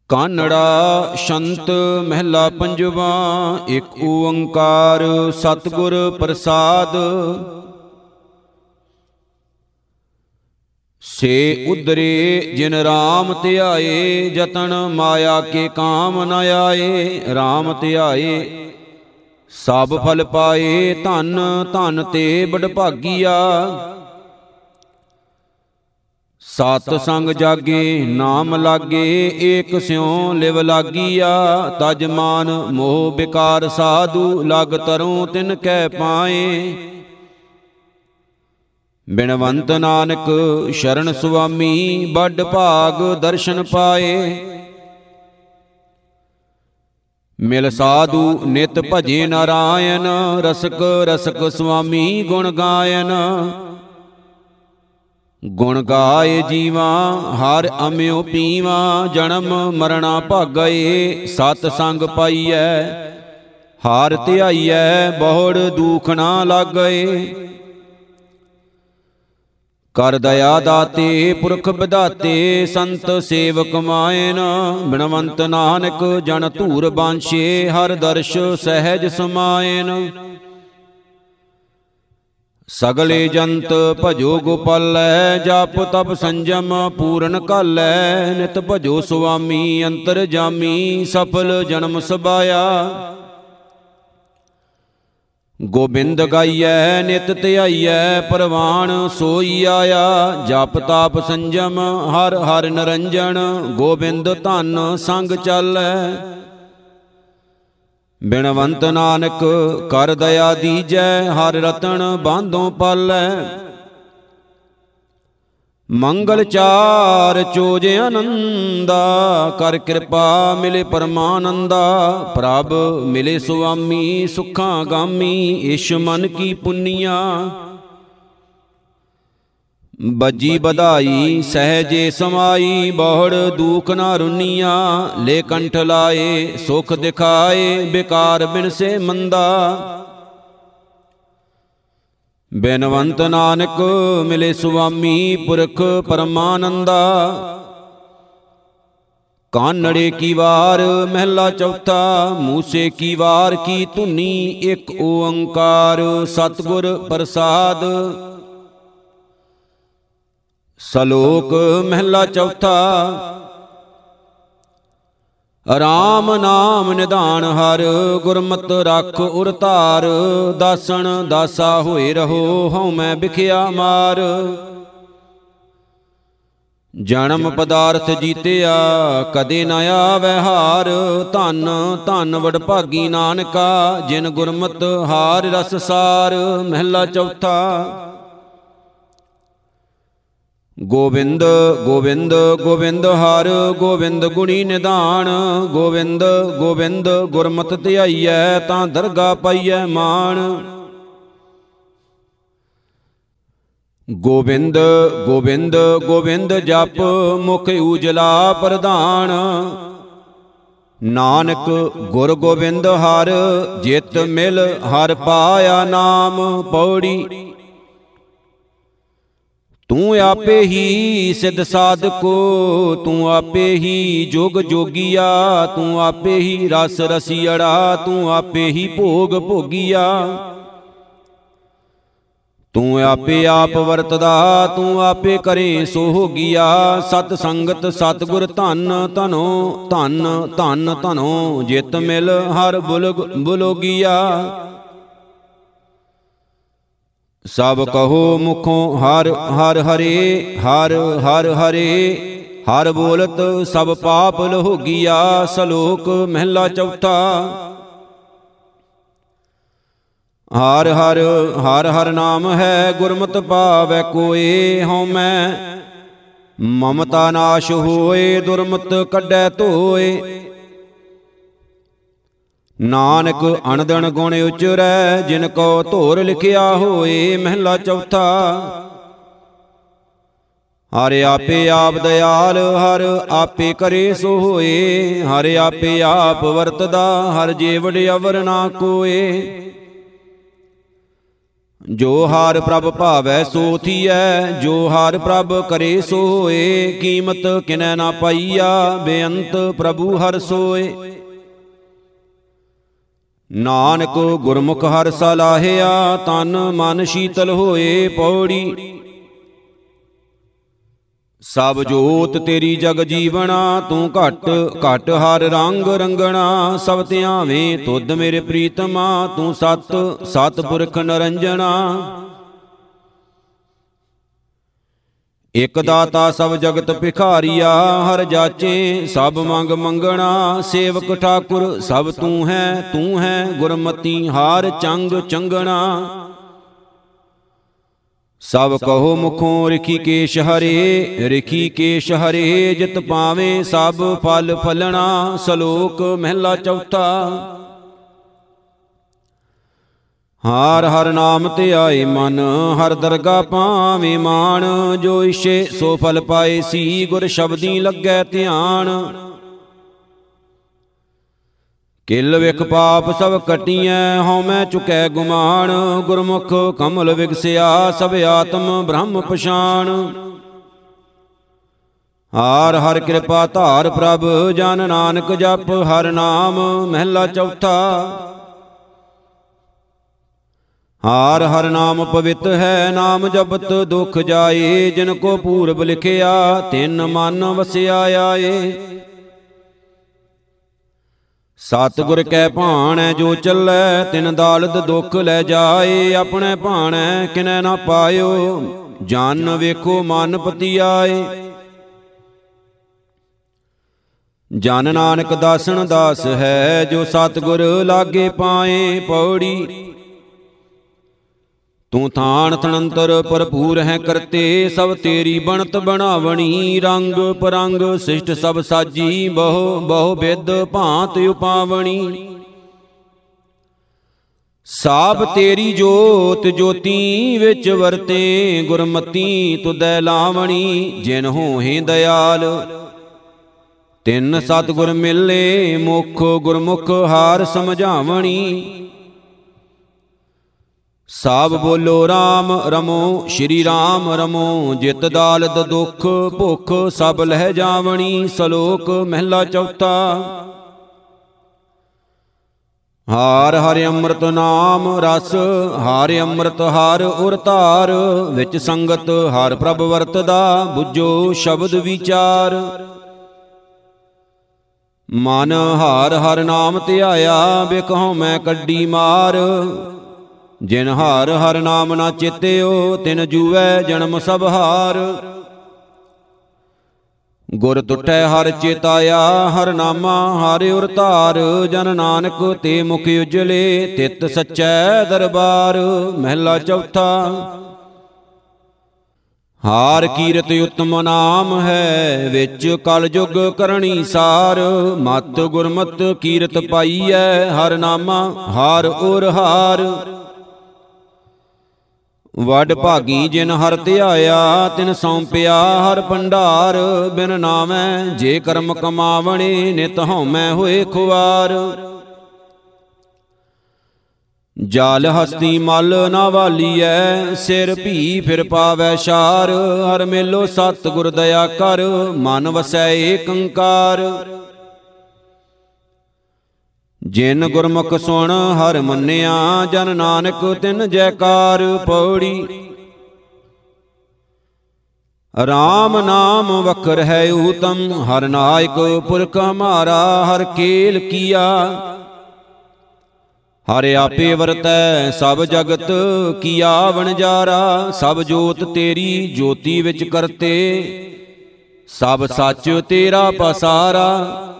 ਕਾਨੜਾ ਸ਼ੰਤ ਮਹਿਲਾ ਪੰਜਵਾ। ਇੱਕ ਓੰਕਾਰ ਸਤਿਗੁਰ ਪ੍ਰਸਾਦ। ਸੇ ਉਦਰੇ ਜਿਨ ਰਾਮ ਧਿਆਏ, ਜਤਨ ਮਾਇਆ ਕੇ ਕਾਮ ਨ ਆਏ। ਰਾਮ ਧਿਆਏ ਸਭ ਫਲ ਪਾਏ, ਧਨ ਧਨ ਤੇ ਬਡਭਾਗੀਆ। ਸਤ ਸੰਗ ਜਾਗੇ ਨਾਮ ਲਾਗੇ, ਏਕ ਸਿਉ ਲਿਵ ਲਾਗੀਆ। ਤਜ ਮਾਨ ਮੋਹ ਬਿਕਾਰ ਸਾਧੂ, ਲਗ ਤਰੋਂ ਤਿਨ ਕੈ ਪਾਏ। ਬਿਨਵੰਤ ਨਾਨਕ ਸ਼ਰਨ ਸੁਆਮੀ, ਬਡ ਭਾਗ ਦਰਸ਼ਨ ਪਾਏ। ਮਿਲ ਸਾਧੂ ਨਿਤ ਭਜੇ ਨਾਰਾਇਣ, ਰਸਕ ਰਸਕ ਸੁਆਮੀ ਗੁਣ ਗਾਇਨ। ਗੁਣ ਗਾਏ ਜੀਵਾ ਹਰ ਅਮਿਓ ਪੀਵਾ, ਜਨਮ ਮਰਣਾ ਭਾਗਏ। ਸਤ ਸੰਗ ਪਾਈਐ ਹਾਰ ਧਿਆਈਐ, ਬਹੁੜ ਦੁਖ ਨਾ ਲਾਗਏ। ਕਰ ਦਇਆ ਦਾਤੇ ਪੁਰਖ ਵਿਧਾਤੇ, ਸੰਤ ਸੇਵਕ ਮਾਇਨ। ਬਿਨਵੰਤ ਨਾਨਕ ਜਨ ਧੂਰ ਬਾਂਛੇ, ਹਰ ਦਰਸ਼ ਸਹਿਜ ਸਮਾਇਨ। ਸਗਲੇ ਜੰਤ ਭਜੋ ਗੋਪਾਲੈ, ਜਪ ਤਪ ਸੰਜਮ ਪੂਰਨ ਘਾਲੈ। ਨਿਤ ਭਜੋ ਸੁਆਮੀ ਅੰਤਰ ਜਾਮੀ, ਸਫਲ ਜਨਮ ਸਬਾਇਆ। ਗੋਬਿੰਦ ਗਾਈਐ ਨਿਤ ਧਿਆਈਐ, ਪਰਵਾਣ ਸੋਈ ਆਇਆ। ਜਪ ਤਾਪ ਸੰਜਮ ਹਰ ਹਰ ਨਿਰੰਜਨ, ਗੋਬਿੰਦ ਧਨ ਸੰਗ ਚਾਲੈ। ਬਿਨਵੰਤ ਨਾਨਕ ਕਰ ਦਇਆ ਦੀਜੈ, ਹਰ ਰਤਨ ਬਾਂਧੋ ਪਾਲੈ। ਮੰਗਲ ਚਾਰ ਚੋਜ ਆਨੰਦਾ, ਕਰ ਕਿਰਪਾ ਮਿਲੇ ਪਰਮਾਨੰਦਾ। ਪ੍ਰਭ ਮਿਲੇ ਸੁਆਮੀ ਸੁਖਾਂ ਗਾਮੀ, ਇਸ਼ ਮਨ ਕੀ ਪੁੰਨੀਆ। ਬੱਜੀ ਬਧਾਈ ਸਹਿਜੇ ਸਮਾਈ, ਬਹੁੜ ਦੂਖ ਨਾ ਰੁਨੀਆ। ਲੈ ਕੰਠ ਲਾਏ ਸੁਖ ਦਿਖਾਏ, ਬਿਕਾਰ ਬਿਨਸੇ ਮੰਦਾ। ਬਿਨਵੰਤ ਨਾਨਕ ਮਿਲੇ ਸੁਆਮੀ, ਪੁਰਖ ਪਰਮਾਨੰਦਾ। ਕਾਨੜੇ ਕੀ ਵਾਰ ਮਹਿਲਾ ਚੌਥਾ। ਮੂਸੇ ਕੀ ਵਾਰ ਕੀ ਧੁਨੀ, ਇੱਕ ਓੰਕਾਰ ਸਤਿਗੁਰ ਪ੍ਰਸਾਦ। ਸਲੋਕ ਮਹਿਲਾ ਚੌਥਾ। ਰਾਮ ਨਾਮ ਨਿਧਾਨ ਹਰ, ਗੁਰਮਤਿ ਰਖ ਉਰ ਧਾਰ। ਦਾਸਣ ਦਾਸਾ ਹੋਏ ਰਹੋ, ਹਉ ਮੈਂ ਬਿਖਿਆ ਮਾਰ। ਜਨਮ ਪਦਾਰਥ ਜੀਤਿਆ, ਕਦੇ ਨ ਆਵੈ ਹਾਰ। ਧਨ ਧਨ ਵਡਭਾਗੀ ਨਾਨਕਾ, ਜਿਨ ਗੁਰਮਤਿ ਹਾਰ ਰਸ ਸਾਰ। ਮਹਿਲਾ ਚੌਥਾ। ਗੋਬਿੰਦ ਗੋਬਿੰਦ ਗੋਬਿੰਦ ਹਰ, ਗੋਬਿੰਦ ਗੁਣੀ ਨਿਧਾਨ। ਗੋਬਿੰਦ ਗੋਬਿੰਦ ਗੁਰਮਤਿ ਧਿਆਈਐ, ਤਾਂ ਦਰਗਾ ਪਾਈਐ ਮਾਣ। ਗੋਬਿੰਦ ਗੋਬਿੰਦ ਗੋਬਿੰਦ ਜਪ, ਮੁਖ ਊਜਲਾ ਪ੍ਰਧਾਨ। ਨਾਨਕ ਗੁਰ ਗੋਬਿੰਦ ਹਰ, ਜਿਤ ਮਿਲ ਹਰ ਪਾਇਆ ਨਾਮ। ਪੌੜੀ। ਤੂੰ ਆਪੇ ਹੀ ਸਿਧ ਸਾਧਕੋ, ਤੂੰ ਆਪੇ ਹੀ ਜੋਗ ਜੋਗੀਆ। ਤੂੰ ਆਪੇ ਹੀ ਰਸ ਰਸੀਅੜਾ, ਤੂੰ ਆਪੇ ਹੀ ਭੋਗ ਭੋਗੀਆ। ਤੂੰ ਆਪੇ ਆਪ ਵਰਤਦਾ, ਤੂੰ ਆਪੇ ਕਰੇ ਸੋ ਹੋਗੀਆ। ਸਤ ਸੰਗਤ ਸਤਿਗੁਰ ਧਨ ਧਨੋ, ਧਨ ਧਨ ਧਨੋ। ਜਿਤ ਮਿਲ ਹਰ ਬੁਲਗ ਬੁਲੋਗੀਆ। ਸਭ ਕਹੋ ਮੁਖੋਂ ਹਰ ਹਰ ਹਰੇ, ਹਰ ਹਰ ਹਰੇ। ਹਰ ਬੋਲਤ ਸਭ ਪਾਪ ਲਹੋਗੀਆ। ਸਲੋਕ ਮਹਿਲਾ ਚੌਥਾ। ਹਰ ਹਰ ਹਰ ਹਰ ਨਾਮ ਹੈ, ਗੁਰਮਤਿ ਪਾਵੈ ਕੋਏ। ਹਉ ਮੈਂ ਮਮਤਾ ਨਾਸ਼ ਹੋਏ, ਦੁਰਮਤ ਕੱਢੈ ਧੋਏ। ਨਾਨਕ ਅਣਦਣ ਗੁਣ ਉਚਰੈ, ਜਿਨ ਕੋ ਧੋਰ ਲਿਖਿਆ ਹੋਏ। ਮਹਿਲਾ ਚੌਥਾ। ਹਰ ਆਪੇ ਆਪ ਦਇਆਲ, ਹਰ ਆਪੇ ਕਰੇ ਸੋ ਹੋਏ। ਹਰ ਆਪੇ ਆਪ ਵਰਤਦਾ, ਹਰ ਜੀਵੜ ਅਵਰ ਨਾ ਕੋਏ। ਜੋ ਹਰਿ ਪ੍ਰਭ ਭਾਵੈ ਸੋ ਥੀਐ, ਜੋ ਹਰਿ ਪ੍ਰਭ ਕਰੇ ਸੋ ਹੋਏ। ਕੀਮਤ ਕਿਨੈ ਨਾ ਪਾਈਆ, ਬੇਅੰਤ ਪ੍ਰਭੂ ਹਰਿ ਸੋਏ। ਨਾਨਕ ਗੁਰਮੁਖ ਹਰਿ ਸਲਾਹਿਆ, ਤਨ ਮਨ ਸ਼ੀਤਲ ਹੋਏ। ਪੌੜੀ ਸਭ ਜੋਤ ਤੇਰੀ ਜਗ ਜੀਵਣਾ, ਤੂੰ ਘਟ ਘਟ ਹਰ ਰੰਗ ਰੰਗਣਾ। ਸਭ ਧਿਆਵੇਂ ਤੁਧ ਮੇਰੇ ਪ੍ਰੀਤਮਾ, ਤੂੰ ਸਤ ਸਤ ਪੁਰਖ ਨਰੰਜਣਾ। ਇਕ ਦਾਤਾ ਸਭ ਜਗਤ ਭਿਖਾਰੀਆ, ਹਰ ਜਾਚੇ ਸਭ ਮੰਗ ਮੰਗਣਾ। ਸੇਵਕ ਠਾਕੁਰ ਸਭ ਤੂੰ ਹੈ ਗੁਰਮਤੀ ਹਾਰ ਚੰਗ ਚੰਗਣਾ। ਸਭ ਕਹੋ ਮੁਖੋਂ ਰਿਖੀਕੇਸ਼ ਹਰੇ, ਰਿਖੀਕੇਸ਼ ਹਰੇ ਜਿਤ ਪਾਵੇਂ ਸਭ ਫਲ ਫਲਣਾ। ਸ਼ਲੋਕ ਮਹਿਲਾ ਚੌਥਾ। ਹਰਿ ਹਰਿ ਨਾਮ ਧਿਆਏ ਮਨ, ਹਰਿ ਦਰਗਾ ਪਾਵੇਂ ਮਾਣ। ਜੋ ਇਛੇ ਸੋ ਫਲ ਪਾਏ ਸੀ, ਗੁਰ ਸ਼ਬਦੀ ਲੱਗੈ ਧਿਆਨ। ਕਿਲ ਵਿਖ ਪਾਪ ਸਭ ਕਟੀਐ, ਹਉਮੈ ਚੁਕੈ ਗੁਮਾਨ। ਗੁਰਮੁਖ ਕਮਲ ਵਿਗਸਿਆ, ਸਭ ਆਤਮ ਬ੍ਰਹਮ ਪਛਾਣ। ਹਰਿ ਹਰਿ ਕਿਰਪਾ ਧਾਰ ਪ੍ਰਭ, ਜਨ ਨਾਨਕ ਜਪ ਹਰਿ ਨਾਮ। ਮਹਿਲਾ ਚੌਥਾ। ਹਰਿ ਹਰਿ ਨਾਮ ਪਵਿੱਤ ਹੈ, ਨਾਮ ਜਪਤ ਦੁਖ ਜਾਏ। ਜਿਨ ਕੋ ਪੂਰਬ ਲਿਖਿਆ, ਤਿਨ ਮਨ ਵਸਿਆ ਆਏ। ਸਤਿਗੁਰ ਕੈ ਭਾਣੈ ਜੋ ਚੱਲੈ, ਤਿਨ ਦਾਲਦ ਦੁਖ ਲੈ ਜਾਏ। ਆਪਣੇ ਭਾਣੈ ਕਿਨੈ ਨਾ ਪਾਇਓ, ਜਨ ਵੇਖੋ ਮਨ ਪਤੀ ਆਏ। ਜਨ ਨਾਨਕ ਦਾਸਨ ਦਾਸ ਹੈ, ਜੋ ਸਤਿਗੁਰ ਲਾਗੇ ਪਾਏ। ਪੌੜੀ ਤੂੰ ਥਾਨ ਥਣੰਤਰ ਭਰਪੂਰ ਹੈ ਕਰਤੇ, ਸਭ ਤੇਰੀ ਬਣਤ ਬਣਾਵਣੀ। ਰੰਗ ਪਰੰਗ ਸਿਸ਼ਟ ਸਭ ਸਾਜੀ, ਬਹੁ ਬਹੁ ਬਿਦ ਭਾਂਤ ਉਪਾਵਣੀ। ਸਾਬ ਤੇਰੀ ਜੋਤ ਜੋਤੀ ਵਿੱਚ ਵਰਤੇ, ਗੁਰਮਤੀ ਤੁਧੈ ਲਾਵਣੀ। ਜਿਨ ਹੋਹੇ ਦਇਆਲ ਤਿਨ ਸਤਿਗੁਰ ਮਿਲੇ, ਮੁਖ ਗੁਰਮੁਖ ਹਾਰ ਸਮਝਾਵਣੀ। ਸਭ ਬੋਲੋ ਰਾਮ ਰਮੋ, ਸ਼੍ਰੀ ਰਾਮ ਰਮੋ। ਜਿਤ ਦਾਲਦ ਦੁਖ ਭੁਖ ਸਭ ਲਹਿ ਜਾਵਣੀ। ਸ਼ਲੋਕ ਮਹਿਲਾ ਚੌਥਾ। ਹਰਿ ਹਰਿ ਅੰਮ੍ਰਿਤ ਨਾਮ ਰਸ, ਹਰਿ ਅੰਮ੍ਰਿਤ ਹਰਿ ਉਰ ਧਾਰ। ਵਿੱਚ ਸੰਗਤ ਹਰਿ ਪ੍ਰਭ ਵਰਤਦਾ, ਬੁੱਝੋ ਸ਼ਬਦ ਵਿਚਾਰ। ਮਨ ਹਰਿ ਹਰਿ ਨਾਮ ਧਿਆਇਆ, ਬਿਕਹੁ ਮੈਂ ਕੱਢੀ ਮਾਰ। ਜਿਨ ਹਰਿ ਹਰਿ ਨਾਮ ਨਾ ਚੇਤਿਓ, ਤਿਨ ਜੂਵੈ ਜਨਮ ਸਭ ਹਾਰ। ਗੁਰ ਤੁਠੈ ਹਰਿ ਚੇਤਾਇਆ, ਹਰਿ ਨਾਮਾ ਹਰਿ ਉਰ ਧਾਰ। ਜਨ ਨਾਨਕ ਤੇ ਮੁਖ ਉਜਲੇ, ਤਿਤ ਸਚੈ ਦਰਬਾਰ। ਮਹਿਲਾ ਚੌਥਾ। ਹਾਰ ਕੀਰਤ ਉਤਮ ਨਾਮ ਹੈ, ਵਿੱਚ ਕਲ ਜੁਗ ਕਰਣੀ ਸਾਰ। ਮਤ ਗੁਰਮਤ ਕੀਰਤ ਪਾਈਐ, ਹਰਿ ਨਾਮਾ ਹਰਿ ਉਰ ਹਾਰ। ਵੱਡ ਭਾਗੀ ਜਿਨ ਹਰਿ ਧਿਆਇਆ, ਤਿਨ ਸੌਂਪਿਆ ਹਰਿ ਭੰਡਾਰ। ਬਿਨ ਨਾਮੈ ਜੇ ਕਰਮ ਕਮਾਵਣੇ, ਨਿਤ ਹਉਮੈ ਹੋਏ ਖੁਆਰ। ਜਾਲ ਹਸਤੀ ਮਲ ਨਾ ਵਾਲੀਐ, ਸਿਰ ਭੀ ਫਿਰ ਪਾਵੈ ਛਾਰ। ਹਰਿ ਮੇਲੋ ਸਤਿਗੁਰ ਦਇਆ ਕਰ, ਮਨ ਵਸੈ ਏਕੰਕਾਰ। ਜਿਨ ਗੁਰਮੁਖ ਸੁਣ ਹਰਿ ਮੰਨਿਆ, ਜਨ ਨਾਨਕ ਤਿਨ ਜੈਕਾਰ। ਪੌੜੀ ਰਾਮ ਨਾਮ ਵਖਰ ਹੈ ਊਤਮ, ਹਰਿ ਨਾਇਕ ਪੁਰਖ ਹਮਾਰਾ। ਹਰਿ ਕੇਲ ਕੀਆ ਹਰਿ ਆਪੇ ਵਰਤੈ, ਸਭ ਜਗਤ ਕੀਆ ਵਣਜਾਰਾ। ਸਭ ਜੋਤ ਤੇਰੀ ਜੋਤੀ ਵਿੱਚ ਕਰਤੇ, ਸਭ ਸੱਚ ਤੇਰਾ ਪਸਾਰਾ।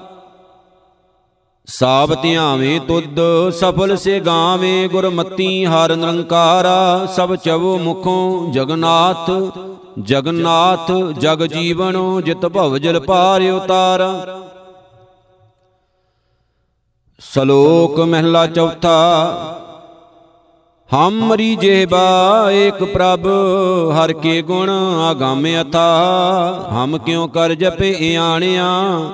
ਸਭ ਧਿਆਵੇਂ ਤੁਧ ਸਫਲ ਸੇ ਗਾਵੇਂ, ਗੁਰਮਤੀ ਹਰਿ ਨਿਰੰਕਾਰਾ। ਸਭ ਚਵੋ ਮੁਖੋਂ ਜਗਨਾਥ ਜਗਨਾਥ, ਜਗ ਜੀਵਨੋ ਜਿਤ ਭਵ ਜਲ ਪਾਰ ਉਤਾਰਾ। ਸ਼ਲੋਕ ਮਹਿਲਾ ਚੌਥਾ। ਹਮਰੀ ਜਿਹਬਾ ਏਕ ਪ੍ਰਭ, ਹਰਿ ਕੇ ਗੁਣ ਆਗਮ ਅਥਾ। ਹਮ ਕਿਉ ਕਰ ਜਪੇ ਆਣਿਆ,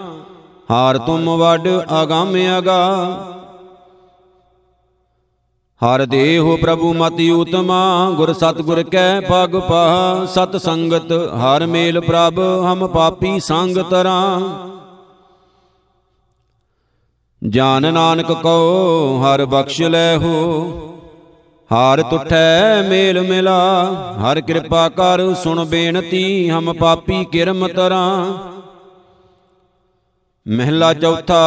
ਹਾਰ ਤੁਮ ਵੱਡ ਅਗੰਮ ਅਗਾ। ਹਰ ਦੇਹੁ ਪ੍ਰਭੂ ਮਤਿ ਊਤਮਾ, ਗੁਰ ਸਤਿਗੁਰ ਕੈ ਪਗ ਪਾਹ। ਸਤ ਸੰਗਤ ਹਰ ਮੇਲ ਪ੍ਰਭ, ਹਮ ਪਾਪੀ ਸੰਗ ਤਰਾਂ। ਜਾਨ ਨਾਨਕ ਕਉ ਹਰ ਬਖਸ਼ ਲੈਹੋ, ਹਰ ਤੁਠੈ ਮੇਲ ਮਿਲਾ। ਹਰ ਕਿਰਪਾ ਕਰ ਸੁਣ ਬੇਨਤੀ, ਹਮ ਪਾਪੀ ਕਿਰਮ ਤਰਾਂ। ਮਹਿਲਾ ਚੌਥਾ।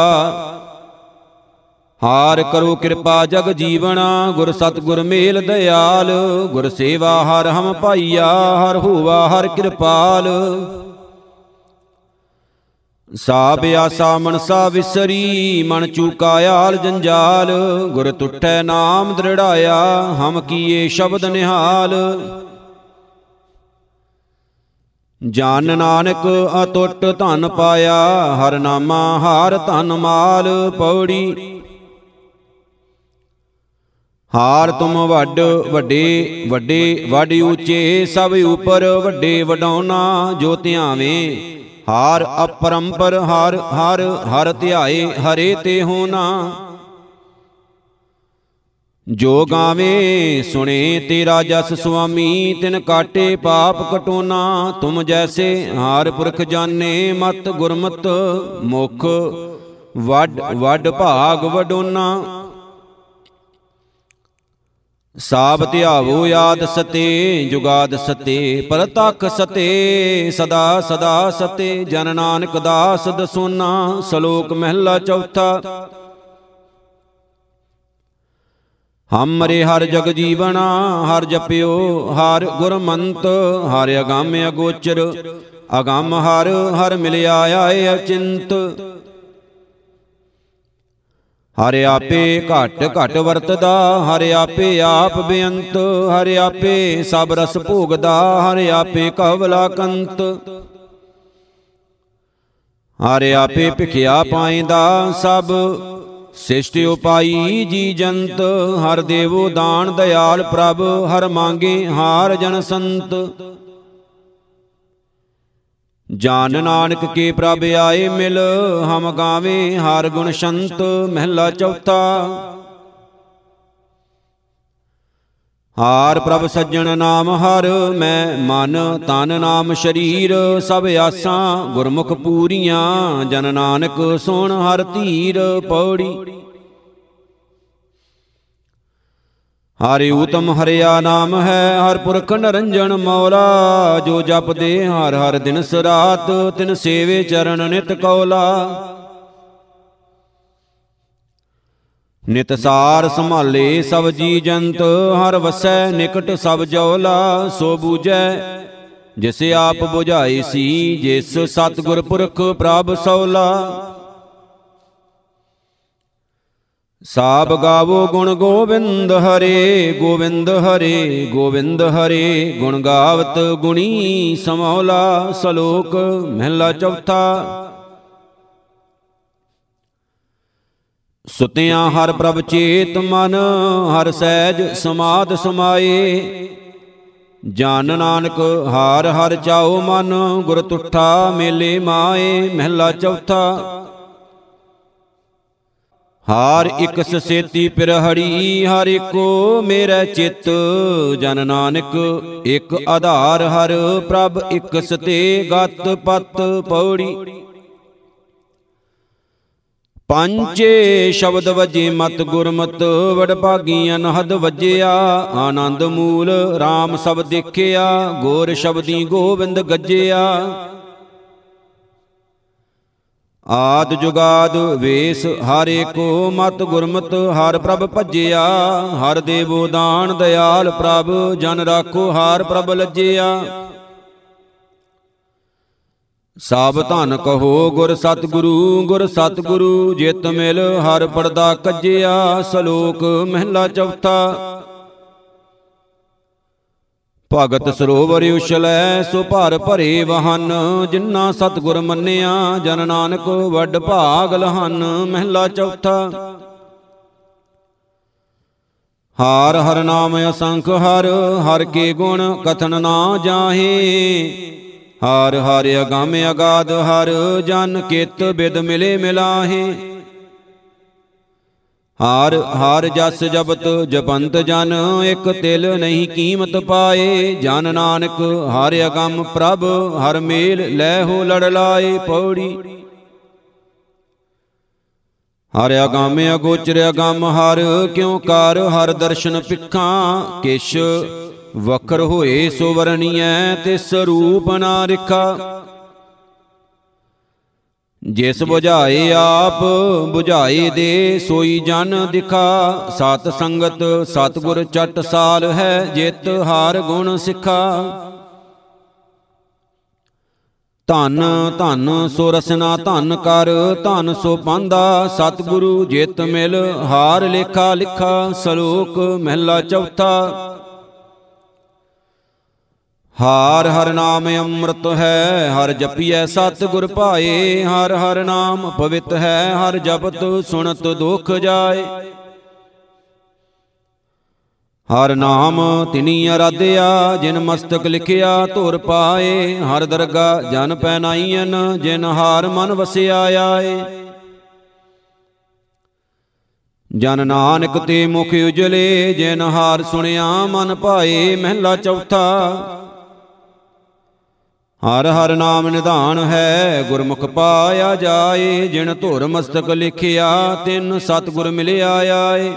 ਹਾਰ ਕਰੋ ਕਿਰਪਾ ਜਗ ਜੀਵਣਾ, ਗੁਰ ਸਤਿਗੁਰ ਮੇਲ ਦਇਆਲ। ਗੁਰ ਸੇਵਾ ਹਰ ਹਮ ਪਾਈਆ, ਹਰ ਹੋਵਾ ਹਰ ਕਿਰਪਾਲ। ਸਾਬ ਆਸਾ ਮਨਸਾ ਵਿਸਰੀ, ਮਨ ਚੂਕਾ ਆਲ ਜੰਜਾਲ। ਗੁਰ ਤੁਠੈ ਨਾਮ ਦ੍ਰਿੜਾਇਆ, ਹਮ ਕੀਏ ਸ਼ਬਦ ਨਿਹਾਲ। ਜਨ ਨਾਨਕ ਅਟੁੱਟ ਧਨ ਪਾਇਆ, ਹਰ ਨਾਮਾ ਹਾਰ ਧਨ ਮਾਲ। ਪੌੜੀ। ਹਾਰ ਤੁਮ ਵੱਡ ਵੱਡੇ ਵੱਡੇ ਵੱਡ ਊਚੇ, ਸਭ ਉਪਰ ਵੱਡੇ ਵਡਾਉਣਾ। ਜੋ ਧਿਆਵੇਂ ਹਾਰ ਅਪਰੰਪਰ, ਹਰ ਹਰ ਹਰ ਧਿਆਏ ਹਰੇ ਤੇ ਹੋਣਾ। ਜੋ ਗਾਵੇ ਸੁਣੇ ਤੇਰਾ ਜਸ ਸੁਆਮੀ, ਤਿਨ ਕਾਟੇ ਪਾਪ ਕਟੋਨਾ। ਤੁਮ ਜੈਸੇ ਹਾਰ ਪੁਰਖ ਜਾਣੇ, ਮਤ ਗੁਰਮਤ ਮੁਖ ਵੱਡ ਵੱਡ ਭਾਗ ਵਡੋਨਾ। ਸਾਬ ਧਿਆਵੋ ਯਾਦ ਸਤੇ, ਜੁਗਾਦ ਸਤੇ ਪਰਤਖ ਸਤੇ। ਸਦਾ ਸਦਾ ਸਤੇ ਜਨ ਨਾਨਕ ਦਾਸ ਦਸੋਨਾ। ਸ਼ਲੋਕ ਮਹਿਲਾ ਚੌਥਾ। ਹਮਰੇ ਹਰ ਜਗ ਜੀਵਣਾ, ਹਰ ਜਪਿਓ ਹਰ ਗੁਰਮੰਤ। ਹਰ ਅਗੰਮ ਅਗੋਚਰ, ਅਗੰਮ ਹਰ ਹਰ ਮਿਲਿਆ ਆਏ ਅਚਿੰਤ। ਹਰ ਆਪੇ ਘਟ ਘਟ ਵਰਤਦਾ, ਹਰ ਆਪੇ ਆਪ ਬੇਅੰਤ। ਹਰ ਆਪੇ ਸਭ ਰਸ ਭੋਗਦਾ, ਹਰ ਆਪੇ ਕਵਲਾ ਕੰਤ। ਹਰ ਆਪੇ ਭਿਖਿਆ ਪਾਇਂਦਾ, ਸਭ ਸਿਸ਼ਟ ਉਪਾਈ ਜੀ ਜੰਤ। ਹਰ ਦੇਵੋ ਦਾਨ ਦਇਆਲ ਪ੍ਰਭ, ਹਰ ਮੰਗੇ ਹਾਰ ਜਨ ਸੰਤ। ਜਾਨ ਨਾਨਕ ਕੇ ਪ੍ਰਭ ਆਏ ਮਿਲ, ਹਮ ਗਾਵੇ ਹਰ ਗੁਣ ਸੰਤ। ਮਹਿਲਾ ਚੌਥਾ। ਹਾਰ ਪ੍ਰਭ ਸੱਜਣ ਨਾਮ ਹਰ, ਮੈਂ ਮਨ ਤਨ ਨਾਮ ਸਰੀਰ। ਸਭ ਆਸਾਂ ਗੁਰਮੁਖ ਪੂਰੀਆਂ, ਜਨ ਨਾਨਕ ਸੁਣ ਹਰ ਧੀਰ। ਪੌੜੀ। ਹਰਿ ਊਤਮ ਹਰਿਆ ਨਾਮ ਹੈ, ਹਰ ਪੁਰਖ ਨਰੰਜਨ ਮੌਲਾ। ਜੋ ਜਪਦੇ ਹਰ ਹਰ ਦਿਨਸ ਰਾਤ, ਤਿਨ ਸੇਵੇ ਚਰਨ ਨਿਤ ਕੌਲਾ। ਨਿਤ ਸਾਰ ਸੰਭਾਲੇ ਸਭ ਜੀ ਜੰਤ, ਹਰ ਵਸੈ ਨਿਕਟ ਸਭ ਜੌਲਾ। ਸੋ ਬੂਝੈ ਜਿਸ ਆਪ ਬੁਝਾਈ ਸੀ, ਜਿਸ ਸਤਿਗੁਰ ਪੁਰਖ ਪ੍ਰਭ ਸੌਲਾ। ਸਾਬ ਗਾਵੋ ਗੁਣ ਗੋਬਿੰਦ ਹਰੇ, ਗੋਬਿੰਦ ਹਰੇ ਗੋਬਿੰਦ ਹਰੇ। ਗੁਣ ਗਾਵਤ ਗੁਣੀ ਸਮੌਲਾ। ਸ਼ਲੋਕ ਮਹਿਲਾ ਚੌਥਾ। ਸੁਤਿਆਂ ਹਰ ਪ੍ਰਭ ਚੇਤ ਮਨ, ਹਰ ਸਹਿਜ ਸਮਾਧ ਸਮਾਏ। ਜਨ ਨਾਨਕ ਹਾਰ ਹਰ ਚਾਓ ਮਨ, ਗੁਰ ਤੁਠਾ ਮੇਲੇ ਮਾਏ। ਮਹਿਲਾ ਚੌਥਾ। ਹਾਰ ਇਕਸ ਸੇਤੀ ਪਿਰਹੜੀ, ਹਰ ਏਕੋ ਮੇਰਾ ਚਿੱਤ। ਜਨ ਨਾਨਕ ਇਕ ਆਧਾਰ, ਹਰ ਪ੍ਰਭ ਇਕਸ ਤੇ ਗਤ ਪਤ। ਪੌੜੀ। ਪੰਚੇ ਸ਼ਬਦ ਵਜੇ ਮਤ ਗੁਰਮਤ, ਵਡਭਾਗੀ ਅਨਹਦ ਵਜਿਆ। ਆਨੰਦ ਮੂਲ RAM ਸਭ ਦੇਖਿਆ, ਗੋਰ ਸ਼ਬਦੀ ਗੋਬਿੰਦ ਗੱਜਿਆ। ਆਦ ਜੁਗਾਦ ਵੇਸ ਹਰ ਏਕੋ, ਮਤ ਗੁਰਮਤ ਹਰ ਪ੍ਰਭ ਭਜਿਆ। ਹਰ ਦੇਵੋ ਦਾਨ ਦਇਆਲ ਪ੍ਰਭ, ਜਨ ਰਾਖੋ ਹਰ ਪ੍ਰਭ ਲੱਜਿਆ। ਸਭ ਧਨ ਕਹੋ ਗੁਰ ਸਤਿਗੁਰੂ, ਗੁਰ ਸਤਿਗੁਰੂ ਜਿਤ ਮਿਲ ਹਰ ਪਰਦਾ ਕੱਜਿਆ। ਸ਼ਲੋਕ ਮਹਿਲਾ ਚੌਥਾ। ਭਗਤ ਸਰੋਵਰ ਉਛਲੈ ਸੋ ਭਰ ਭਰੇ ਵਹਨ, ਜਿਨ੍ਹਾਂ ਸਤਿਗੁਰ ਮੰਨਿਆ ਜਨ ਨਾਨਕ ਵੱਡ ਭਾਗ ਲਹਨ। ਮਹਿਲਾ ਚੌਥਾ। ਹਾਰ ਹਰ ਨਾਮ ਅਸੰਖ ਹਰ, ਹਰ ਕੇ ਗੁਣ ਕਥਨ ਨਾ ਜਾਹੇ। ਹਰ ਹਰ ਅਗੰਮ ਅਗਾਧ ਹਰ, ਜਨ ਕਿਤ ਬਿਦ ਮਿਲੇ ਮਿਲਾਹੇ। ਹਾਰ ਹਾਰ ਜਸ ਜਪਤ ਜਪੰਤ ਜਨ, ਇਕ ਤਿਲ ਨਹੀਂ ਕੀਮਤ ਪਾਏ। ਜਨ ਨਾਨਕ ਹਰ ਅਗੰਮ ਪ੍ਰਭ, ਹਰ ਮੇਲ ਲੈ ਹੋ ਲੜ ਲਾਏ। ਪੌੜੀ ਹਰ ਅਗੰਮ ਅਗੋਚਰ ਅਗੰਮ ਹਰ, ਕਿਉ ਕਰ ਹਰ ਦਰਸ਼ਨ ਪਿੱਖਾਂ। ਕਿਛ ਵਖਰ ਹੋਏ ਸੋ ਵਰਣੀਐ, ਤਿਸ ਰੂਪ ਨਾ ਰਿਖਾ। ਜਿਸ ਬੁਝਾਏ ਆਪ ਬੁਝਾਏ ਦੇ, ਸੋਈ ਜਨ ਦਿਖਾ। ਸਤ ਸੰਗਤ ਸਤਿਗੁਰ ਚਟ ਸਾਲ ਹੈ, ਜਿਤ ਹਰ ਗੁਣ ਸਿਖਾ। ਧਨ ਧਨ ਸੋ ਰਸਨਾ ਧਨ ਕਰ, ਧਨ ਸੋ ਪਾਂਦਾ ਸਤਿਗੁਰੂ ਜਿਤ ਮਿਲ। ਹਾਰ ਲੇਖਾ ਲਿਖਾ, ਸਲੋਕ ਮਹਿਲਾ ਚੌਥਾ। ਹਾਰ ਹਰ ਨਾਮ ਅੰਮ੍ਰਿਤ ਹੈ, ਹਰ ਜਪੀਐ ਸਤਿਗੁਰ ਭਾਏ। ਹਰ ਹਰ ਨਾਮ ਪਵਿੱਤ ਹੈ, ਹਰ ਜਪਤ ਸੁਣਤ ਦੁਖ ਜਾਏ। ਹਰ ਨਾਮ ਤਿਨੀ ਅਰਾਧਿਆ, ਜਿਨ ਮਸਤਕ ਲਿਖਿਆ ਧੁਰ ਪਾਏ। ਹਰ ਦਰਗਾ ਜਨ ਪੈਨਾਈਨ, ਜਿਨ ਹਾਰ ਮਨ ਵਸਿਆ ਆਏ। ਜਨ ਨਾਨਕ ਤੇ ਮੁਖ ਉਜਲੇ, ਜਿਨ ਹਾਰ ਸੁਣਿਆ ਮਨ ਭਾਏ। ਮਹਿਲਾ ਚੌਥਾ। ਹਰ ਹਰ ਨਾਮ ਨਿਧਾਨ ਹੈ, ਗੁਰਮੁਖ ਪਾਇਆ ਜਾਏ। ਜਿਨ ਧੁਰ ਮਸਤਕ ਲਿਖਿਆ, ਤਿਨ ਸਤਿਗੁਰ ਮਿਲਿਆ ਆਏ।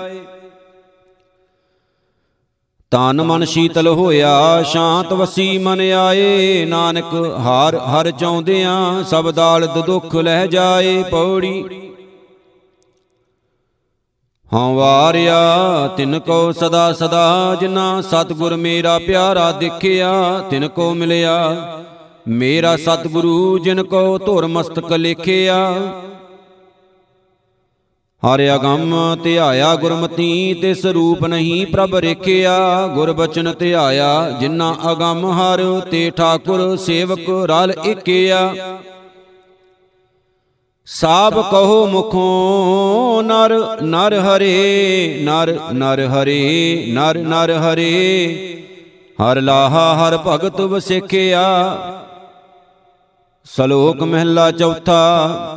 ਤਨ ਮਨ ਸ਼ੀਤਲ ਹੋਇਆ, ਸ਼ਾਂਤ ਵਸੀ ਮਨ ਆਏ। ਨਾਨਕ ਹਾਰ ਹਰ ਚਾਹੁੰਦਿਆਂ, ਸਭ ਦਾਲਦ ਦੁੱਖ ਲਹਿ ਜਾਏ। ਪੌੜੀ ਹਉ ਵਾਰਿਆ ਤਿਨ ਕੋ ਸਦਾ ਸਦਾ, ਜਿਨਾ ਸਤਿਗੁਰ ਮੇਰਾ ਪਿਆਰਾ ਦੇਖਿਆ। ਤਿਨ ਕੋ ਮਿਲਿਆ ਮੇਰਾ ਸਤਿਗੁਰੂ, ਜਿਨ ਕੋ ਧੁਰ ਮਸਤਕ ਲੇਖਿਆ। ਹਰ ਅਗੰਮ ਧਿਆਇਆ ਗੁਰਮਤੀ, ਤਿਸ ਰੂਪ ਨਹੀਂ ਪ੍ਰਭ ਰੇਖਿਆ। ਗੁਰ ਬਚਨ ਧਿਆਇਆ ਜਿਨਾ ਅਗੰਮ ਹਰ, ਤੇ ਠਾਕੁਰ ਸੇਵਕ ਰਲ ਏਕਿਆ। ਸਾਬ ਕਹੋ ਮੁਖੋਂ ਨਰ ਨਰ ਹਰੇ, ਨਰ ਨਰ ਹਰੇ, ਨਰ ਨਰ ਹਰੇ। ਹਰ ਲਾਹਾ ਹਰ ਭਗਤ ਵਸੇਖਿਆ। ਸਲੋਕ ਮਹਿਲਾ ਚੌਥਾ।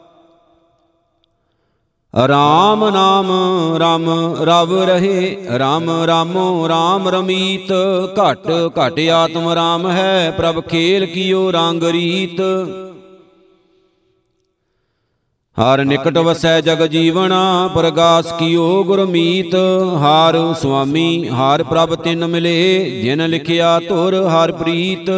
ਰਾਮ ਨਾਮ ਰਮ ਰਵ ਰਹੇ, ਰਾਮ ਰਾਮੋ ਰਾਮ ਰਮੀਤ। ਘਟ ਘਟ ਆਤਮ ਰਾਮ ਹੈ, ਪ੍ਰਭ ਖੇਲ ਕੀਓ ਰੰਗ ਰੀਤ। ਹਰ ਨਿਕਟ ਵਸੈ ਜਗ ਜੀਵਨਾ, ਪ੍ਰਗਾਸ ਕੀਓ ਗੁਰਮੀਤ। ਹਾਰ ਸੁਆਮੀ ਹਾਰ ਪ੍ਰਭ ਤਿਨ ਮਿਲੇ, ਜਿਨ ਲਿਖਿਆ ਧੁਰ ਹਰ ਪ੍ਰੀਤ।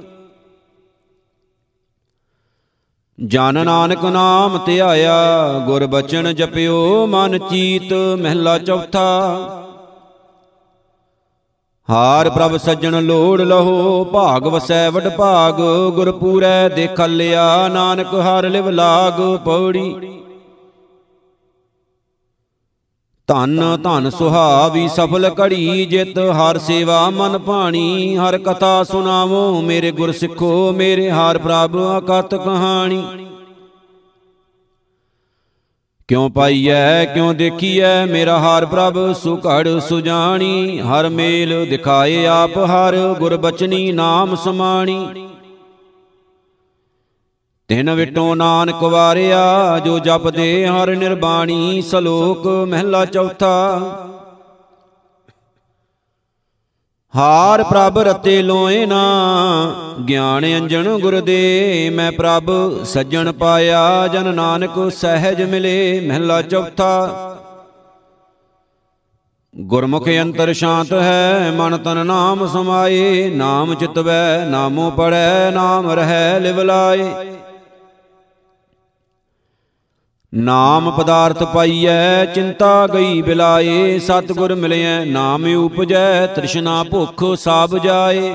ਜਨ ਨਾਨਕ ਨਾਮ ਧਿਆਇਆ, ਗੁਰ ਬਚਨ ਜਪਿਓ ਮਨ ਚੀਤ। ਮਹਿਲਾ ਚੌਥਾ। ਹਾਰ ਪ੍ਰਭ ਸੱਜਣ ਲੋੜ ਲਹੋ, ਭਾਗ ਵਸੈ ਵਡ ਭਾਗ। ਗੁਰ ਪੂਰੈ ਦੇਖ ਲਿਆ, ਨਾਨਕ ਹਰ ਲਿਵ ਲਾਗ। ਪੌੜੀ ਧਨ ਧਨ ਸੁਹਾਵੀ ਸਫਲ ਘੜੀ, ਜਿਤ ਹਰ ਸੇਵਾ ਮਨ ਭਾਣੀ। ਹਰ ਕਥਾ ਸੁਣਾਵੋ ਮੇਰੇ ਗੁਰ ਸਿੱਖੋ, ਮੇਰੇ ਹਾਰ ਪ੍ਰਭ ਅਕਥ ਕਹਾਣੀ। ਕਿਉ ਪਾਈਐ ਕਿਉ ਦੇਖੀਐ, ਮੇਰਾ ਹਾਰ ਪ੍ਰਭ ਸੁਘੜ ਸੁਜਾਣੀ। ਹਰ ਮੇਲ ਦਿਖਾਏ ਆਪ ਹਰ, ਗੁਰ ਬਚਨੀ ਨਾਮ ਸਮਾਣੀ। ਤਿਨ ਵਿਟੋ ਨਾਨਕ ਵਾਰਿਆ, ਜੋ ਜਪਦੇ ਹਰ ਨਿਰਬਾਣੀ। ਸਲੋਕ ਮਹਿਲਾ ਚੌਥਾ। ਹਾਰ ਪ੍ਰਭ ਰਤੇ ਲੋਏ ਨਾ, ਗਿਆਨ ਅੰਜਨ ਗੁਰ ਦੇ। ਮੈਂ ਪ੍ਰਭ ਸੱਜਣ ਪਾਇਆ, ਜਨ ਨਾਨਕ ਸਹਿਜ ਮਿਲੇ। ਮਹਿਲਾ ਚੌਥਾ। ਗੁਰਮੁਖ ਅੰਤਰ ਸ਼ਾਂਤ ਹੈ, ਮਨ ਤਨ ਨਾਮ ਸਮਾਏ। ਨਾਮ ਚਿਤਵੈ ਨਾਮੋ ਪੜੈ, ਨਾਮ ਰਹੈ ਲਿਵ ਲਾਏ। ਨਾਮ ਪਦਾਰਥ ਪਾਈਐ, ਚਿੰਤਾ ਗਈ ਬਿਲਾਏ। ਸਤਿਗੁਰ ਮਿਲਿਐ ਨਾਮ ਉਪਜੈ, ਤ੍ਰਿਸ਼ਨਾ ਭੁਖ ਸਾਬ ਜਾਏ।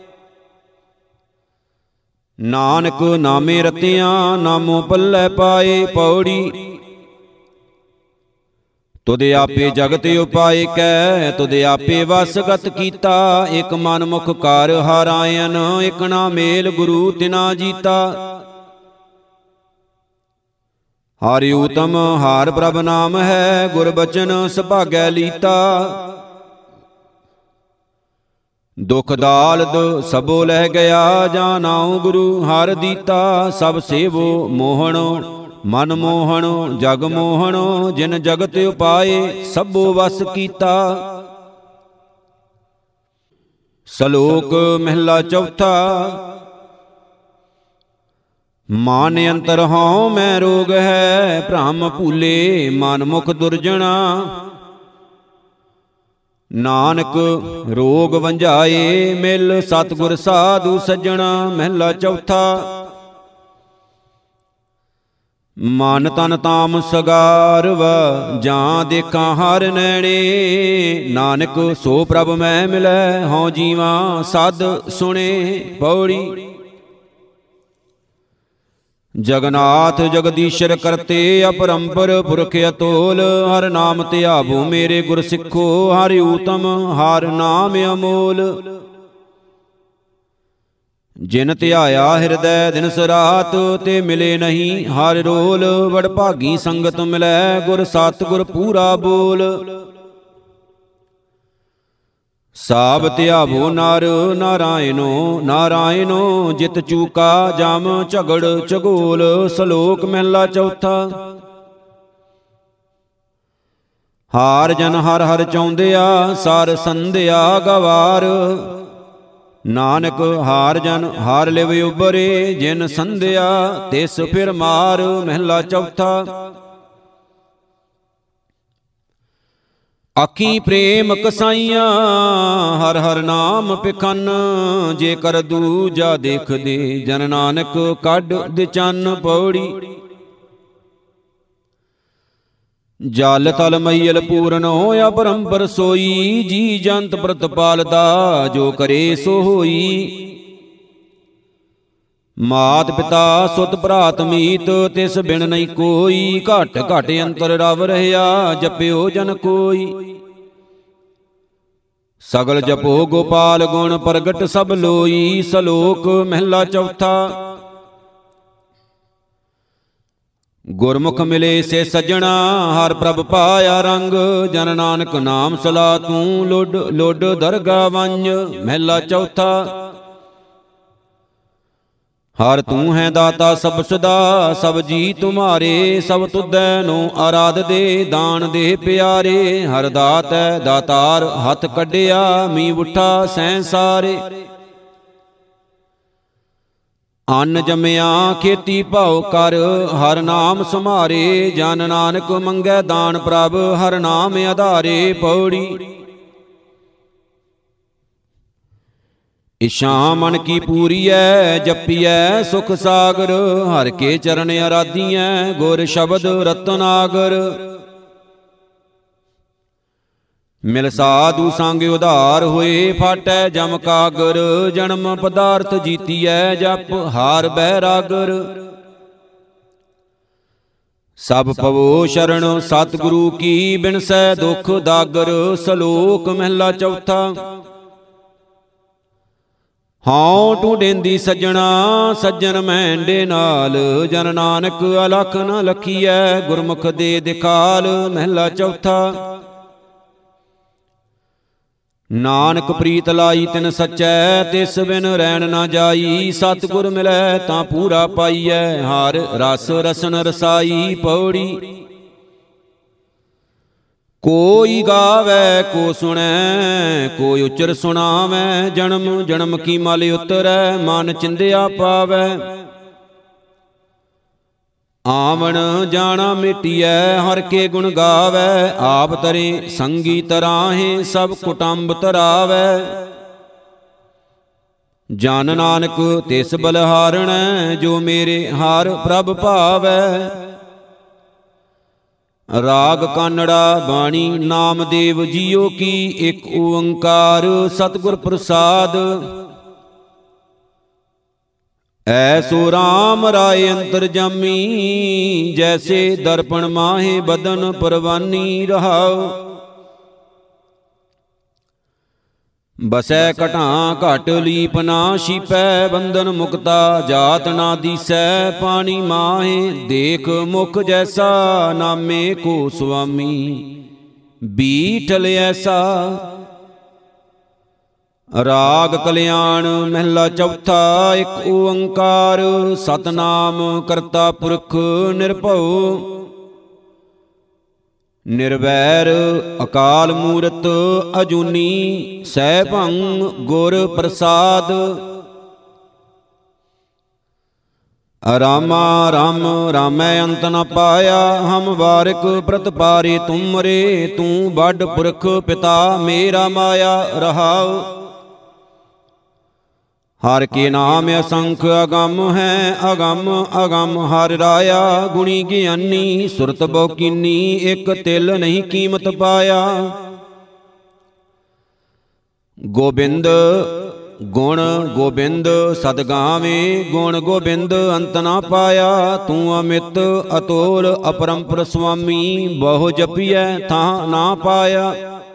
ਨਾਨਕ ਨਾਮੇ ਰਤਿਆਂ, ਨਾਮੋ ਪੱਲੇ ਪਾਏ। ਪੌੜੀ ਤੁਧ ਆਪੇ ਜਗਤ ਉਪਾਏ ਕੈ, ਤੁਧ ਆਪੇ ਵਸਗਤ ਕੀਤਾ। ਇਕ ਮਨ ਮੁਖ ਕਾਰ ਹਾਰਾਇਨ, ਇਕ ਨਾ ਮੇਲ ਗੁਰੂ ਤਿਨਾ ਜੀਤਾ। ਹਰਿ ਊਤਮ ਹਾਰ ਪ੍ਰਭ ਨਾਮ ਹੈ, ਗੁਰ ਬਚਨ ਸੁਭਾਗੈ ਲੀਤਾ। ਦੁਖ ਦਾਲਦ ਸਭੋ ਲਹਿ ਗਿਆ, ਜਾਂ ਨਾਉ ਗੁਰੂ ਹਰਿ ਦੀਤਾ। ਸਭ ਸੇਵੋ ਮੋਹਣ ਮਨ ਮੋਹਣ ਜਗ ਮੋਹਣ ਜਿਨ ਜਗਤ ਉਪਾਏ ਸਭੋ ਵਸ ਕੀਤਾ। ਸ਼ਲੋਕ ਮਹਿਲਾ ਚੌਥਾ। ਮਾਨ ਅੰਤਰ ਹਉ ਮੈਂ ਰੋਗ ਹੈ, ਭ੍ਰਮ ਭੂਲੇ ਮਨ ਮੁਖ ਦੁਰਜਣਾ। ਨਾਨਕ ਰੋਗ ਵੰਝਾਏ ਮਿਲ ਸਤਿਗੁਰ ਸਾਧੂ ਸੱਜਣਾ। ਮਹਿਲਾ ਚੌਥਾ। ਮਨ ਤਨ ਤਾਮ ਸਗਾਰਵ ਜਾਂ ਦੇਖਾਂ ਹਰ ਨੈਣੇ। ਨਾਨਕ ਸੋ ਪ੍ਰਭ ਮੈਂ ਮਿਲੈ ਹਉ ਜੀਵਾਂ ਸਦ ਸੁਣੇ। ਪੌੜੀ। ਜਗਨਾਥ ਜਗਦੀਸ਼ਰ ਕਰਤੇ ਅਪਰੰਪਰ ਪੁਰਖ ਅਤੋਲ। ਹਰ ਨਾਮ ਧਿਆਵੋ ਮੇਰੇ ਗੁਰ ਸਿੱਖੋ, ਹਰਿ ਊਤਮ ਹਰ ਨਾਮ ਅਮੋਲ। ਜਿਨ ਧਿਆਇਆ ਹਿਰਦੈ ਦਿਨਸ ਰਾਤ, ਤੇ ਮਿਲੇ ਨਹੀਂ ਹਰਿ ਰੋਲ। ਵਡਭਾਗੀ ਸੰਗਤ ਮਿਲੈ ਗੁਰ ਸਤਿਗੁਰ ਪੂਰਾ ਬੋਲ। ਸਾਬ ਧਿਆਵੋ ਨਰ ਨਾਰਾਇਣੋ ਨਾਰਾਇਣੋ, ਜਿਤ ਚੂਕਾ ਜਮ ਝਗੜ ਝਗੋਲ। ਸ਼ਲੋਕ ਮਹਿਲਾ ਚੌਥਾ। ਹਾਰ ਜਨ ਹਰ ਹਰ ਚਾਹੁੰਦਿਆ, ਸਰ ਸੰਧਿਆ ਗਵਾਰ। ਨਾਨਕ ਹਾਰ ਜਨ ਹਾਰ ਲਿਵ ਉਬਰੇ, ਜਿਨ ਸੰਧਿਆ ਤਿਸ ਫਿਰ ਮਾਰ। ਮਹਿਲਾ ਚੌਥਾ। ਆਖੀ ਪ੍ਰੇਮ ਕਸਾਈਆਂ ਹਰ ਹਰ ਨਾਮ ਪਿਖਨ। ਜੇ ਕਰ ਦੂਜਾ ਦੇਖਦੇ ਜਨ ਨਾਨਕ ਕੱਢ ਦੇ ਚੰਨ। ਪੌੜੀ। ਜਲ ਤਲ ਮਈਲ ਪੂਰਨ ਹੋਇਆ ਪਰੰਪਰ ਸੋਈ। ਜੀ ਜੰਤ ਪ੍ਰਤਪਾਲਦਾ ਜੋ ਕਰੇ ਸੋ ਹੋਈ। ਮਾਤ ਪਿਤਾ ਸੁਤ ਭਰਾਤ ਮੀਤ, ਤਿਸ ਬਿਨ ਨਹੀਂ ਕੋਈ। ਘਟ ਘਟ ਅੰਤਰ ਰਵ ਰਹਿਆ, ਜਪਿਓ ਜਨ ਕੋਈ। ਸਗਲ ਜਪੋ ਗੋਪਾਲ ਗੁਣ, ਪ੍ਰਗਟ ਸਭ ਲੋਈ। ਸ਼ਲੋਕ ਮਹਿਲਾ ਚੌਥਾ। ਗੁਰਮੁਖ ਮਿਲੇ ਸੇ ਸੱਜਣਾ, ਹਰ ਪ੍ਰਭ ਪਾਇਆ ਰੰਗ। ਜਨ ਨਾਨਕ ਨਾਮ ਸਲਾ ਤੂੰ, ਲੁੱਡ ਲੁੱਡ ਦਰਗਾ ਵੰਜ। ਮਹਿਲਾ ਚੌਥਾ। ਹਰ ਤੂੰ ਹੈ ਦਾਤਾ ਸਭ ਸਦਾ, ਸਭ ਜੀ ਤੁਮਾਰੇ। ਸਭ ਤੁਧੈ ਨੂੰ ਆਰਾਧ ਦੇ, ਦਾਨ ਦੇ ਪਿਆਰੇ। ਹਰ ਦਾਤੈ ਦਾਤਾਰ ਹੱਥ ਕੱਢਿਆ, ਮੀਂਹ ਉਠਾ ਸੈਂ ਸਾਰੇ। ਅੰਨ ਜੰਮਿਆ ਖੇਤੀ ਭਾਉ ਕਰ, ਹਰ ਨਾਮ ਸੁਮਾਰੇ। ਜਨ ਨਾਨਕ ਮੰਗੈ ਦਾਨ ਪ੍ਰਭ, ਹਰ ਨਾਮ ਆਧਾਰੇ। ਪੌੜੀ। ਇਛਾ ਮਨ ਕੀ ਪੂਰੀਐ, ਜਪੀਐ ਸੁਖ ਸਾਗਰ। ਹਰ ਕੇ ਚਰਨ ਅਰਾਧੀਐ, ਗੁਰ ਸ਼ਬਦ ਰਤਨਾਗਰ। ਮਿਲ ਸਾਧੂ ਸੰਗ ਉਧਾਰ ਹੋਏ, ਫਾਟੈ ਜਮ ਕਾਗਰ। ਜਨਮ ਪਦਾਰਥ ਜੀਤੀਐ, ਜਪ ਹਾਰ ਬੈਰਾਗਰ। ਸਭ ਪਵੋ ਸ਼ਰਨ ਸਤਿਗੁਰੂ ਕੀ, ਬਿਨਸੈ ਦੁਖ ਦਾਗਰ। ਸ਼ਲੋਕ ਮਹਿਲਾ ਚੌਥਾ। ਹਉ ਢੂੰਡੇਂਦੀ ਸੱਜਣਾ, ਸੱਜਣ ਮਹਿੰਡੇ ਨਾਲ। ਜਨ ਨਾਨਕ ਅਲਖ ਨ ਲਖੀਐ, ਗੁਰਮੁਖ ਦੇ ਦਿਖਾਲ। ਮਹਿਲਾ ਚੌਥਾ। ਨਾਨਕ ਪ੍ਰੀਤ ਲਾਈ ਤਿਨ ਸਚੈ, ਤਿਸ ਬਿਨ ਰਹਿਣ ਨਾ ਜਾਈ। ਸਤਿਗੁਰ ਮਿਲੈ ਤਾਂ ਪੂਰਾ ਪਾਈਐ, ਹਰ ਰਸ ਰਸਨ ਰਸਾਈ। ਪੌੜੀ। ਕੋਈ ਗਾਵੈ ਕੋ ਸੁਣੈ, ਕੋਈ ਉਚਰ ਸੁਣਾਵੈ। ਜਨਮ ਜਨਮ ਕੀ ਮਲ ਉਤਰੈ, ਮਨ ਚਿੰਦਿਆ ਪਾਵੈ। ਆਵਣ ਜਾਣਾ ਮਿਟੀਐ, ਹਰ ਕੇ ਗੁਣ ਗਾਵੈ। ਆਪ ਤਰੇ ਸੰਗੀ ਤਰਾਹੇ, ਸਭ ਕੁਟੰਬ ਤਰਾਵੈ। ਜਨ ਨਾਨਕ ਤਿਸ ਬਲਹਾਰਣੈ, ਜੋ ਮੇਰੇ ਹਰ ਪ੍ਰਭ ਭਾਵੈ। ਰਾਗ ਕਾਨੜਾ ਬਾਣੀ ਨਾਮਦੇਵ ਜੀਓ ਕੀ, ਇੱਕ ਓੰਕਾਰ ਸਤਿਗੁਰ ਪ੍ਰਸਾਦ। ਐਸੋ ਰਾਮ ਰਾਏ ਅੰਤਰ ਜਾਮੀ, ਜੈਸੇ ਦਰਪਣ ਮਾਹੇ ਬਦਨ ਪਰਵਾਨੀ ਰਹਾਉ। ਬਸੈ ਘਟਾਂ ਘਟ ਲੀਪ ਨਾ ਛੀਪੈ, ਬੰਧਨ ਮੁਕਤਾ ਜਾਤ ਨਾ ਦੀਸੈ। ਪਾਣੀ ਮਾਹੇ ਦੇਖ ਮੁਖ ਜੈਸਾ, ਨਾਮੇ ਕੋ ਸੁਆਮੀ ਬੀਠਲ ਐਸਾ। ਰਾਗ ਕਲਿਆਣ ਮਹਿਲਾ ਚੌਥਾ। ਇੱਕ ਓੰਕਾਰ ਸਤਨਾਮ ਕਰਤਾ ਪੁਰਖ ਨਿਰਭਉ, ਨਿਰਵੈਰ ਅਕਾਲ ਮੂਰਤ ਅਜੂਨੀ, ਸੈਭੰ ਗੁਰ ਪ੍ਰਸਾਦ। ਰਾਮਾ ਰਾਮ ਰਾਮੈ ਅੰਤ ਨ ਪਾਇਆ, ਹਮ ਵਾਰਿਕ ਪ੍ਰਤਪਾਰੇ ਤੁਮਰੇ, ਤੂੰ ਵੱਡ ਪੁਰਖ ਪਿਤਾ ਮੇਰਾ ਮਾਇਆ ਰਹਾਉ। ਹਰ ਕੇ ਨਾਮ ਅਸੰਖ ਅਗੰਮ ਹੈ, ਅਗੰਮ ਅਗੰਮ ਹਰਿ ਰਾਇਆ। ਗੁਣੀ ਗਿਆਨੀ ਸੁਰਤ ਬਹੁ ਕੀਨੀ, ਇਕ ਤਿਲ ਨਹੀਂ ਕੀਮਤ ਪਾਇਆ। ਗੋਬਿੰਦ ਗੁਣ ਗੋਬਿੰਦ ਸਦ ਗਾਵੇਂ, ਗੁਣ ਗੋਬਿੰਦ ਅੰਤ ਨਾ ਪਾਇਆ। ਤੂੰ ਅਮਿਤ ਅਤੋਲ ਅਪਰੰਪਰ ਸੁਆਮੀ, ਬਹੁ ਜਪੀਐ ਥਾਂ ਨਾ ਪਾਇਆ।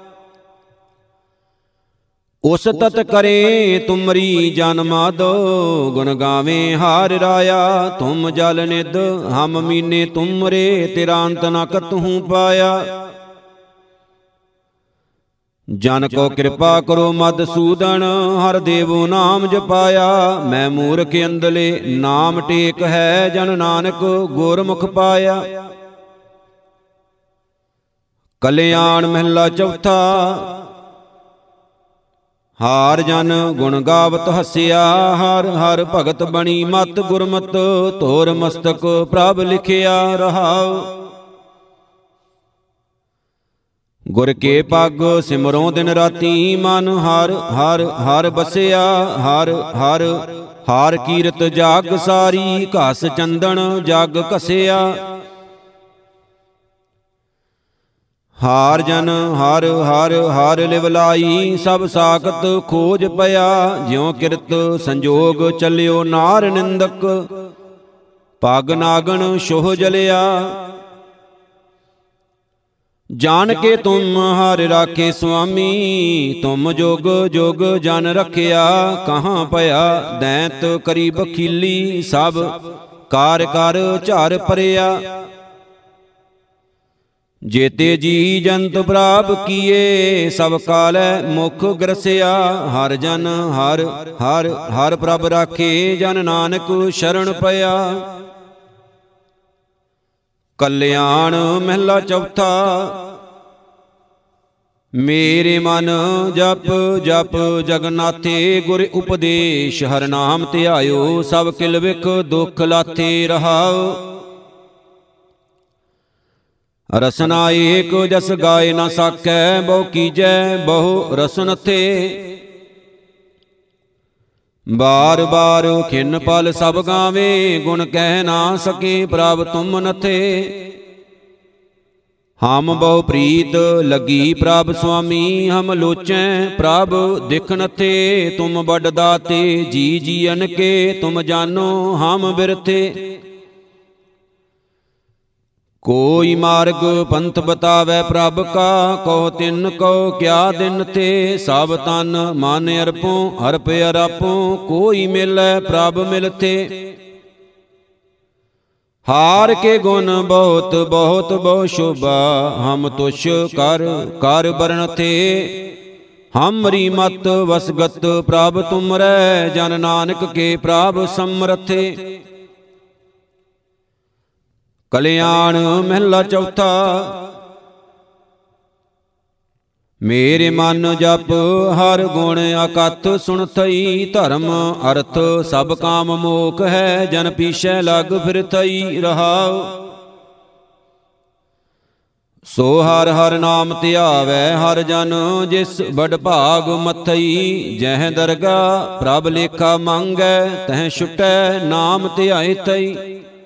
ਉਸ ਤਤ ਕਰੇ ਤੁਮਰੀ ਜਨ ਮਾਦੋ, ਗੁਣ ਗਾਵੇਂ ਹਾਰ ਰਾਇਆ। ਤੁਮ ਜਲ ਨਿਧ ਹਮ ਮੀਨੇ ਤੁਮਰੇ, ਤੇਰਾ ਅੰਤ ਨ ਕਤਹੂ ਪਾਇਆ। ਜਨ ਕੋ ਕਿਰਪਾ ਕਰੋ ਮਧਸੂਦਨ, ਹਰ ਦੇਵੋ ਨਾਮ ਜਪਾਇਆ। ਮੈਂ ਮੂਰਖ ਅੰਧਲੇ ਨਾਮ ਟੇਕ ਹੈ, ਜਨ ਨਾਨਕ ਗੁਰਮੁਖ ਪਾਇਆ। ਕਲਿਆਣ ਮਹਿਲਾ ਚੌਥਾ। ਹਾਰ ਜਨ ਗੁਣ ਗਾਵਤ ਹਸਿਆ, ਹਰ ਹਰ ਭਗਤ ਬਣੀ ਮਤ ਗੁਰਮਤ। ਧੋਰ ਮਸਤਕ ਪ੍ਰਭ ਲਿਖਿਆ ਰਹਾਉ। ਗੁਰ ਕੇ ਪੱਗ ਸਿਮਰੋਂ ਦਿਨ ਰਾਤੀ, ਮਨ ਹਰ ਹਰ ਹਰ ਬਸਿਆ। ਹਰ ਹਰ ਹਾਰ ਕੀਰਤ ਜਾਗ ਸਾਰੀ, ਘਸ ਚੰਦਨ ਜਗ ਘਸਿਆ। ਹਾਰ ਜਨ ਹਰ ਹਰ ਹਰ ਲਿਵ ਲਾਈ, ਸਭ ਸਾਖਤ ਖੋਜ ਪਿਆ। ਜਿਉ ਕਿਰਤ ਸੰਜੋਗ ਚੱਲਿਓ ਨਾਰ ਨਿੰਦਕ, ਪਗ ਨਾਗਣ ਛੋਹ ਜਲਿਆ। ਜਾਨ ਕੇ ਤੁਮ ਹਰਿ ਰਾਖੇ ਸੁਆਮੀ, ਤੁਮ ਜੋਗ ਜੋਗ ਜਨ ਰਖਿਆ। ਕਹਾਂ ਭਇਆ ਦੈਂਤ ਕਰੀ ਬਖੀਲੀ, ਸਭ ਕਾਰ ਕਰ ਝਾਰ ਪਰਿਆ। ਜੇਤੇ ਜੀ ਜੰਤ ਪ੍ਰਾਪ ਕੀਏ, ਸਭ ਕਾਲੈ ਮੁਖ ਗਰਸਿਆ। ਹਰ ਜਨ ਹਰ ਹਰ ਹਰ ਪ੍ਰਭ ਰਾਖੇ, ਜਨ ਨਾਨਕ ਸ਼ਰਨ ਪਿਆ। ਕਲਿਆਣ ਮਹਿਲਾ ਚੌਥਾ। ਮੇਰੇ ਮਨ ਜਪ ਜਪ ਜਗਨਾਥੇ, ਗੁਰ ਉਪਦੇਸ਼ ਹਰ ਨਾਮ ਧਿਆਇਓ। ਸਭ ਕਿਲ ਵਿਖ ਦੁਖ ਲਾਥੇ ਰਹਾਉ। ਰਸਨਾ ਏਕ ਜਸ ਗਾਏ ਨ ਸਾਕੈ, ਬਹੁ ਕੀਜੈ ਬਹੁ ਰਸਨ ਥੇ। ਬਾਰ ਬਾਰ ਖਿਨ ਪਲ ਸਭ ਗਾਵੇ, ਗੁਣ ਕਹਿ ਨਾ ਸਕੇ ਪ੍ਰਭ ਤੁਮ ਨਥੇ। ਹਮ ਬਹੁ ਪ੍ਰੀਤ ਲਗੀ ਪ੍ਰਭ ਸੁਆਮੀ, ਹਮ ਲੋਚੈ ਪ੍ਰਭ ਦਿਖ ਨਥੇ। ਤੁਮ ਬੜ ਦਾਤੇ ਜੀ ਜੀਅਨ ਕੇ, ਤੁਮ ਜਾਨੋ ਹਮ ਬਿਰਥੇ। ਕੋਈ ਮਾਰਗ ਪੰਥ ਬਤਾਵੈ ਪ੍ਰਭ ਕਾ, ਕਹੋ ਤਿਨ ਕਉ ਕਿਆ ਦਿਨ ਤੇ। ਸਭ ਤਨ ਮਨ ਅਰਪੋ ਅਰਪ ਅਰਾਪੋ, ਕੋਈ ਮਿਲੈ ਪ੍ਰਭ ਮਿਲਥੇ। ਹਾਰ ਕੇ ਗੁਣ ਬਹੁਤ ਬਹੁਤ ਬਹੁ ਸ਼ੋਭਾ, ਹਮ ਤੁਸ਼ ਕਰ ਕਰ ਬਰਨ ਥੇ। ਹਮਰੀ ਮਤ ਵਸਗਤ ਪ੍ਰਭ ਤੁਮਰੈ, ਜਨ ਨਾਨਕ ਕੇ ਪ੍ਰਭ ਸਮਰਥੇ। ਕਲਿਆਣ ਮਹਿਲਾ ਚੌਥਾ। ਮੇਰੇ ਮਨ ਜਪ ਹਰ ਗੁਣ ਅਕਥ ਸੁਣਥਈ। ਧਰਮ ਅਰਥ ਸਭ ਕਾਮ ਮੋਖ ਹੈ, ਜਨ ਪੀਛੈ ਲਗ ਫਿਰਥਈ ਰਹਾਉ। ਸੋ ਹਰ ਹਰ ਨਾਮ ਧਿਆਵੈ ਹਰ ਜਨ, ਜਿਸ ਬੜ ਭਾਗ ਮਥਈ। ਜਹ ਦਰਗਾ ਪ੍ਰਭ ਲੇਖਾ ਮੰਗੈ, ਤਹ ਛੁਟੈ ਨਾਮ ਧਿਆਏ ਤਈ।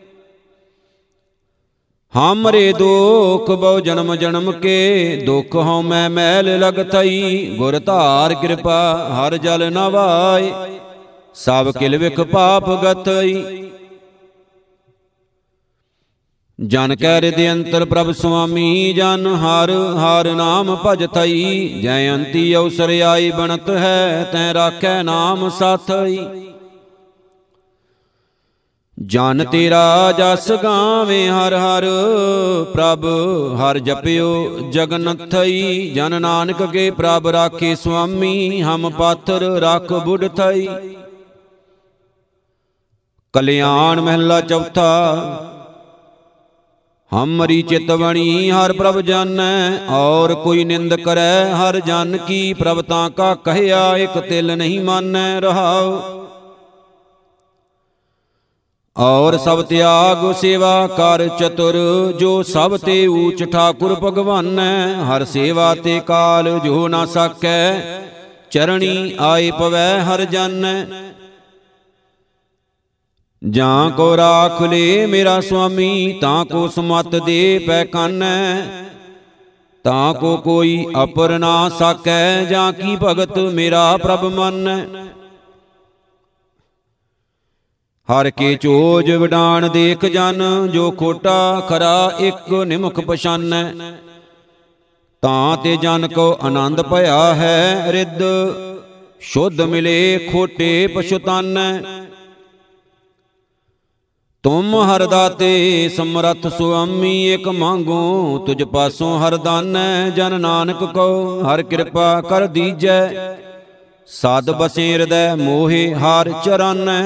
ਹਮਰੇ ਦੁਖ ਬਹੁ ਜਨਮ ਜਨਮ ਕੇ, ਦੁਖ ਹਉ ਮੈਂ ਮੈਲ ਲਗਥਈ। ਗੁਰ ਧਾਰ ਕਿਰਪਾ ਹਰ ਜਲ ਨਵਾਏ, ਸਭ ਕਿਲ ਵਿਖ ਪਾਪ ਗਤਈ। ਜਨ ਕੈ ਹਿਰਦਿ ਅੰਤਰ ਪ੍ਰਭ ਸੁਆਮੀ, ਜਨ ਹਰ ਹਰ ਨਾਮ ਭਜਥਈ। ਜੈ ਅੰਤੀ ਅਵਸਰ ਆਈ ਬਣਤ ਹੈ, ਤੈ ਰਾਖੈ ਨਾਮ ਸਾਥਈ। ਜਨ ਤੇਰਾ ਜਸ ਗਾਵੇਂ ਹਰ ਹਰ, ਪ੍ਰਭ ਹਰ ਜਪਿਓ ਜਗਨ ਥਈ। ਜਨ ਨਾਨਕ ਕੇ ਪ੍ਰਭ ਰਾਖੇ ਸੁਆਮੀ, ਹਮ ਪਾਥਰ ਰੱਖ ਬੁੱਢ ਥਈ। ਕਲਿਆਣ ਮਹਿਲਾ ਚੌਥਾ। ਹਮਰੀ ਚਿਤਵਣੀ ਹਰ ਪ੍ਰਭ ਜਾਨੈ, ਔਰ ਕੋਈ ਨਿੰਦ ਕਰੈ ਹਰ ਜਨ ਕੀ। ਪ੍ਰਭ ਤਾਂ ਕਾ ਕਹਿਆ ਇਕ ਤਿਲ ਨਹੀਂ ਮਾਨੈ ਰਹਾਉ। ਔਰ ਸਭ ਤਿਆਗ ਸੇਵਾ ਕਰ ਚਤੁਰ, ਜੋ ਸਭ ਤੇ ਊਚ ਠਾਕੁਰ ਭਗਵਾਨੈ। ਹਰ ਸੇਵਾ ਤੇ ਕਾਲ ਜੋ ਨਾ ਸਾਕੈ, ਚਰਣੀ ਆਏ ਪਵੈ ਹਰ ਜਾਨੈ। ਜਾਂ ਕੋ ਰਾਖ ਲੇ ਮੇਰਾ ਸੁਆਮੀ, ਤਾਂ ਕੋ ਸਮਤ ਦੇ ਪੈ ਕਾਨੈ। ਤਾਂ ਕੋ ਕੋਈ ਅਪਰ ਨਾ ਸਾਕੈ, ਜਾਂ ਕੀ ਭਗਤ ਮੇਰਾ ਪ੍ਰਭ ਮਾਨੈ। ਹਰ ਕੇ ਚੋਜ ਵਿਡਾਣ ਦੇਖ ਜਨ, ਜੋ ਖੋਟਾ ਖਰਾ ਇਕ ਨਿਮਖ ਪਛਾਨੈ। ਤਾਂ ਤੇ ਜਨ ਕੋ ਆਨੰਦ ਭਇਆ ਹੈ, ਰਿੱਧ ਸ਼ੁੱਧ ਮਿਲੇ ਖੋਟੇ ਪਛੁਤਾਨੈ। ਤੁਮ ਹਰ ਦਾਤੇ ਸਮਰੱਥ ਸੁਆਮੀ, ਇਕ ਮੰਗੋ ਤੁਝ ਪਾਸੋਂ ਹਰ ਦਾਨੈ। ਜਨ ਨਾਨਕ ਕੋ ਹਰ ਕਿਰਪਾ ਕਰ ਦੀਜੈ, ਸਦ ਬਸੇ ਹਿਰਦੈ ਮੋਹਿ ਹਰ ਚਰਾਨੈ।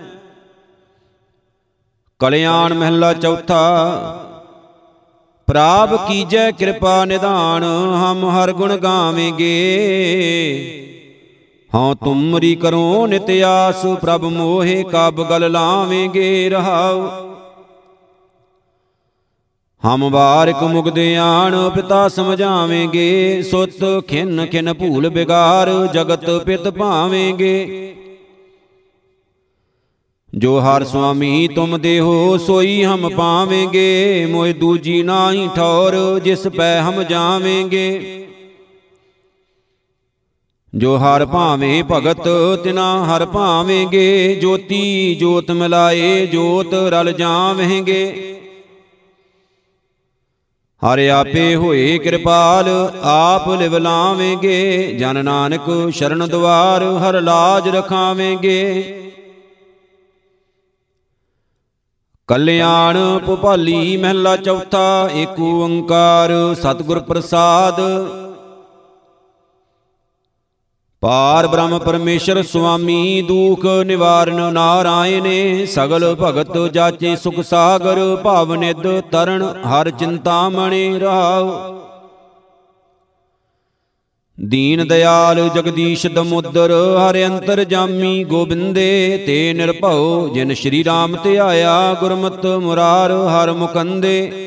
ਕਲਿਆਣ ਮਹਿਲਾ ਚੌਥਾ। ਪ੍ਰਾਪ ਕੀਜੈ ਕਿਰਪਾ ਨਿਧਾਨ, ਹਮ ਹਰ ਗੁਣ ਗਾਵੇਂਗੇ। ਹਉ ਤੁਮਰੀ ਕਰੋ ਨਿਤ ਆਸ, ਪ੍ਰਭ ਮੋਹਿ ਕਬ ਗਲ ਲਾਵੇਂਗੇ ਰਹਾਉ। ਹਮ ਬਾਰਿਕ ਮੁਗਦਿਆਣ ਪਿਤਾ ਸਮਝਾਵੇਂਗੇ, ਸੁਤ ਖਿਨ ਖਿਨ ਭੂਲ ਬਿਗਾਰ ਜਗਤ ਪਿਤ ਭਾਵੇਂਗੇ। ਜੋ ਹਰ ਸੁਆਮੀ ਤੁਮ ਦੇਹੋ ਸੋਈ ਹਮ ਪਾਵੇਂਗੇ, ਮੋਇ ਦੂਜੀ ਨਾਹੀ ਠੌਰ ਜਿਸ ਪੈ ਹਮ ਜਾਵੇਂਗੇ। ਜੋ ਹਰ ਭਾਵੇਂ ਭਗਤ ਤਿਨਾ ਹਰ ਭਾਵੇਂਗੇ, ਜੋਤੀ ਜੋਤ ਮਿਲਾਏ ਜੋਤ ਰਲ ਜਾਵੇਂਗੇ। ਹਰਿ ਆਪੇ ਹੋਏ ਕਿਰਪਾਲ ਆਪ ਲਿਵ ਲਾਵੇਂਗੇ, ਜਨ ਨਾਨਕ ਸ਼ਰਨ ਦੁਆਰ ਹਰ ਲਾਜ ਰਖਾਵੇਂਗੇ। ਕਲਿਆਣ ਭੁਪਾਲੀ ਮਹਿਲਾ ਚੌਥਾ। ਏਕ ਓੰਕਾਰ ਸਤਿਗੁਰ ਪ੍ਰਸਾਦ। ਪਾਰ ਬ੍ਰਹਮ ਪਰਮੇਸ਼ਰ ਸੁਆਮੀ, ਦੂਖ ਨਿਵਾਰਨ ਨਾਰਾਇਣੇ। ਸਗਲ ਭਗਤ ਜਾਚੇ ਸੁਖ ਸਾਗਰ, ਭਾਵ ਨਿਧ ਤਰਣ ਹਰ ਚਿੰਤਾਮਣਿ ਰਹਾਉ। ਦੀਨ ਦਿਆਲ ਜਗਦੀਸ਼ ਦਮੋਦਰ, ਹਰਿ ਅੰਤਰ ਜਾਮੀ ਗੋਬਿੰਦੇ। ਤੇ ਨਿਰਭਉ ਜਿਨ ਸ਼੍ਰੀ ਰਾਮ ਧਿਆਇਆ, ਗੁਰਮਤਿ ਮੁਰਾਰ ਹਰ ਮੁਕੰਦੇ।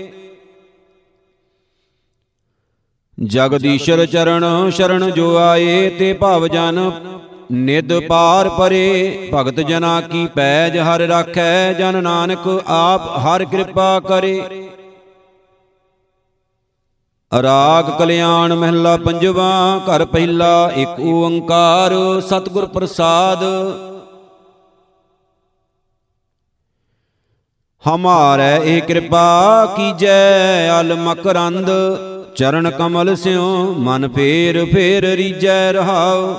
ਜਗਦੀਸ਼ਰ ਚਰਨ ਸ਼ਰਨ ਜੋ ਆਏ, ਤੇ ਭਵ ਜਨ ਨਿਦ ਪਾਰ ਪਰੇ। ਭਗਤ ਜਨਾ ਕੀ ਪੈਜ ਹਰਿ ਰਾਖੈ, ਜਨ ਨਾਨਕ ਆਪ ਹਰਿ ਕਿਰਪਾ ਕਰੇ। ਰਾਗ ਕਲਿਆਣ ਮਹਿਲਾ ਪੰਜਵਾ। ਘਰ ਪਹਿਲਾ। ਏਕ ਓੰਕਾਰ ਸਤਿਗੁਰ ਪ੍ਰਸਾਦ। ਹਮਾਰੈ ਇਹ ਕਿਰਪਾ ਕੀਜੈ ਅਲ ਮਕਰੰਦ, ਚਰਨ ਕਮਲ ਸਿਉ ਮਨ ਫੇਰ ਫੇਰ ਰੀਜੈ ਰਹਾਉ।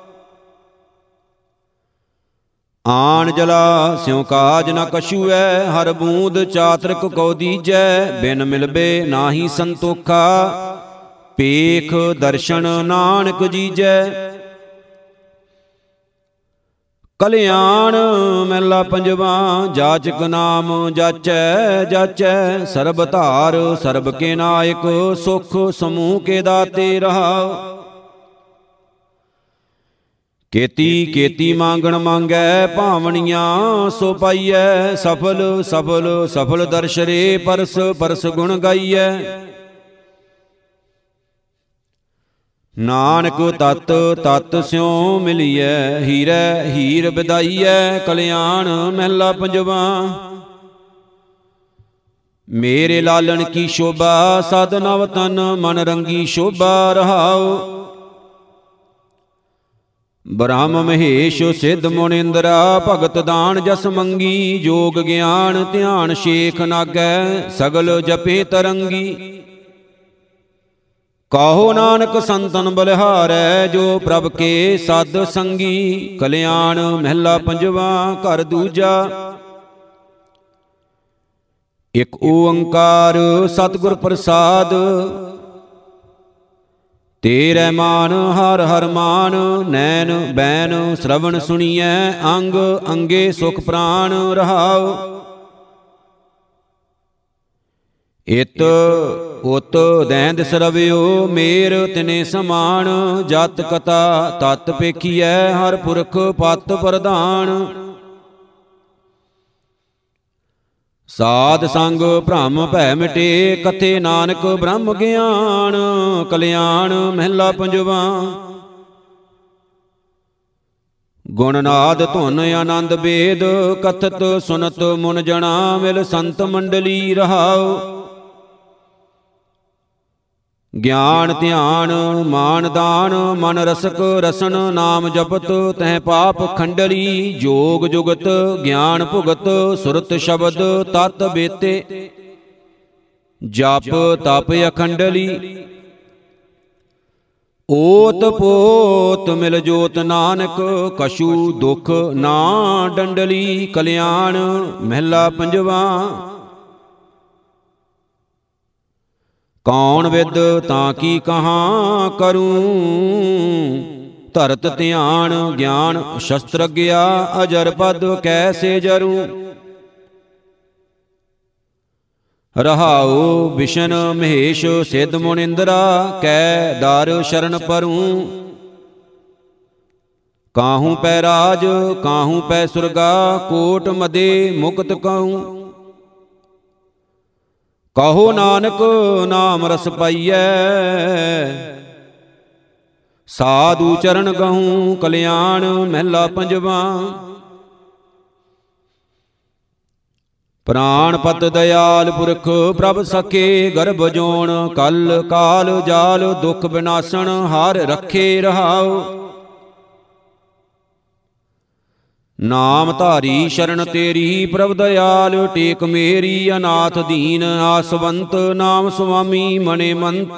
ਆਣ ਜਲਾ ਸਿਉ ਕਾਜ ਨ ਕਛੂਐ, ਹਰ ਬੂੰਦ ਚਾਤ੍ਰਿਕ ਕਉ ਦੀਜੈ। ਬਿਨ ਮਿਲਬੇ ਨਾਹੀ ਸੰਤੋਖਾ, ਪੇਖ ਦਰਸ਼ਨ ਨਾਨਕ ਜੀਜੈ। ਕਲਿਆਣ ਮਹਿਲਾ ਪੰਜਵਾ। ਜਾਚਕ ਨਾਮ ਜਾਚੈ ਜਾਚੈ, ਸਰਬ ਧਾਰ ਸਰਬ ਕੇ ਨਾਇਕ। ਸੁਖ ਸਮੂਹ ਕੇ ਦਾਤੇ ਰਹਾਉ। ਕੇਤੀ ਕੇਤੀ ਮੰਗਣ ਮੰਗੈ, ਭਾਵਣੀਆਂ ਸੋ ਪਾਈਐ। ਸਫਲ ਸਫਲ ਸਫਲ ਦਰਸ਼ਰੇ, ਪਰਸ ਪਰਸ ਗੁਣ ਗਾਈਐ। ਨਾਨਕ ਤਤ ਤਤ ਸਿਉ ਮਿਲੀਐ, ਹੀਰੈ ਹੀਰ ਬਿਦਾਈਐ। ਕਲਿਆਣ ਮਹਿਲਾ ਪੰਜਵਾ। ਮੇਰੇ ਲਾਲਣ ਕੀ ਸ਼ੋਭਾ, ਸਦ ਨਵ ਤਨ ਮਨ ਰੰਗੀ ਸ਼ੋਭਾ ਰਹਾਉ। ਬ੍ਰਹਮ ਮਹੇਸ਼ ਸਿੱਧ ਮੁਨਿੰਦਰਾ, ਭਗਤ ਦਾਨ ਜਸ ਮੰਗੀ। ਜੋਗ ਗਿਆਨ ਧਿਆਨ ਸ਼ੇਖ ਨਾਗੈ, ਸਗਲ ਜਪੇ ਤਰੰਗੀ। ਕਹੋ ਨਾਨਕ ਸੰਤਨ ਬਲਿਹਾਰੈ, ਜੋ ਪ੍ਰਭ ਕੇ ਸਦ ਸੰਗੀ। ਕਲਿਆਣ ਮਹਿਲਾ ਪੰਜਵਾ। ਘਰ ਦੂਜਾ। ਇਕ ਓੰਕਾਰ ਸਤਿਗੁਰ ਪ੍ਰਸਾਦ। ਤੇਰੇ ਮਾਨ ਹਰ ਹਰ ਮਾਨ, ਨੈਣ ਬੈਨ ਸ਼ਰਵਣ ਸੁਣੀਐ, ਅੰਗ ਅੰਗੇ ਸੁਖ ਪ੍ਰਾਣ ਰਹਾਉ। ਇਤ ਉਤ ਦੈਂਦ ਸਰਵਿਓ, ਮੇਰ ਤਿਨੇ ਸਮਾਨ, ਜਤ ਕਥਾ ਤਤ ਪੇਖੀਐ, ਹਰ ਪੁਰਖ ਪਤ ਪ੍ਰਧਾਨ। ਸਾਧ ਸੰਗ ਭ੍ਰਮ ਭੈ ਮਿਟੇ, ਕਥੇ ਨਾਨਕ ਬ੍ਰਹਮ ਗਿਆਨ, ਕਲਿਆਣ ਮਹਿਲਾ ਪੰਜਵਾ। ਗੁਣ ਨਾਦ ਧੁਨ ਆਨੰਦ ਬੇਦ, ਕਥਤ ਸੁਨਤ ਮੁਨ ਜਣਾ, ਮਿਲ ਸੰਤ ਮੰਡਲੀ ਰਹਾਉ। ਗਿਆਨ ਧਿਆਨ ਮਾਨ ਦਾਨ, ਮਨ ਰਸਕ ਰਸਨ, ਨਾਮ ਜਪਤ ਤਹਿ ਪਾਪ ਖੰਡਲੀ। ਜੋਗ ਜੁਗਤ ਗਿਆਨ ਭੁਗਤ, ਸੁਰਤ ਸ਼ਬਦ ਤਤ ਬੇਤੇ, ਜਪ ਤਪ ਅਖੰਡਲੀ। ਓਤ ਪੋਤ ਮਿਲ ਜੋਤ ਨਾਨਕ, ਕਛੂ ਦੁਖ ਨਾ ਡੰਡਲੀ। ਕਲਿਆਣ ਮਹਿਲਾ ਪੰਜਵਾ। ਕੌਣ ਵਿਦ ਤਾਂ ਕੀ ਕਹਾਂ ਕਰੂੰ, ਧਰਤ ਧਿਆਨ ਗਿਆਨ ਸ਼ਸਤਰ ਗਿਆ, ਅਜਰ ਪਦ ਕੈਸੇ ਜਰੂ। ਰਹਾਉ ਵਿਸ਼ਨ ਮਹੇਸ਼ ਸਿੱਧ ਮੁਨਿੰਦਰਾ, ਕੈ ਦਰ ਸ਼ਰਨ ਪਰੂੰ। ਕਾਹੂ ਪੈ ਰਾਜ ਕਾਹੂ ਪੈ ਸੁਰਗਾ, ਕੋਟ ਮਦੇ ਮੁਕਤ ਕਹੂੰ। ਕਹੋ ਨਾਨਕ ਨਾਮ ਰਸ ਪਾਈਐ, ਸਾਧੂ ਚਰਨ ਗਹੂੰ। ਕਲਿਆਣ ਮਹਿਲਾ ਪੰਜਵਾ। ਪ੍ਰਾਣ ਪਤ ਦਇਆਲ ਪੁਰਖ, ਪ੍ਰਭ ਸਖੇ ਗਰਭ ਜੋਣ। ਕਲ ਕਾਲ ਜਾਲ ਦੁਖ ਵਿਨਾਸਣ, ਹਰਿ ਰੱਖੇ ਰਹਾਉ। ਨਾਮ ਧਾਰੀ ਸ਼ਰਨ ਤੇਰੀ, ਪ੍ਰਭ ਦਇਆਲ ਟੇਕ ਮੇਰੀ। ਅਨਾਥ ਦੀਨ ਆਸਵੰਤ, ਨਾਮ ਸੁਆਮੀ ਮਨੇ ਮੰਤ।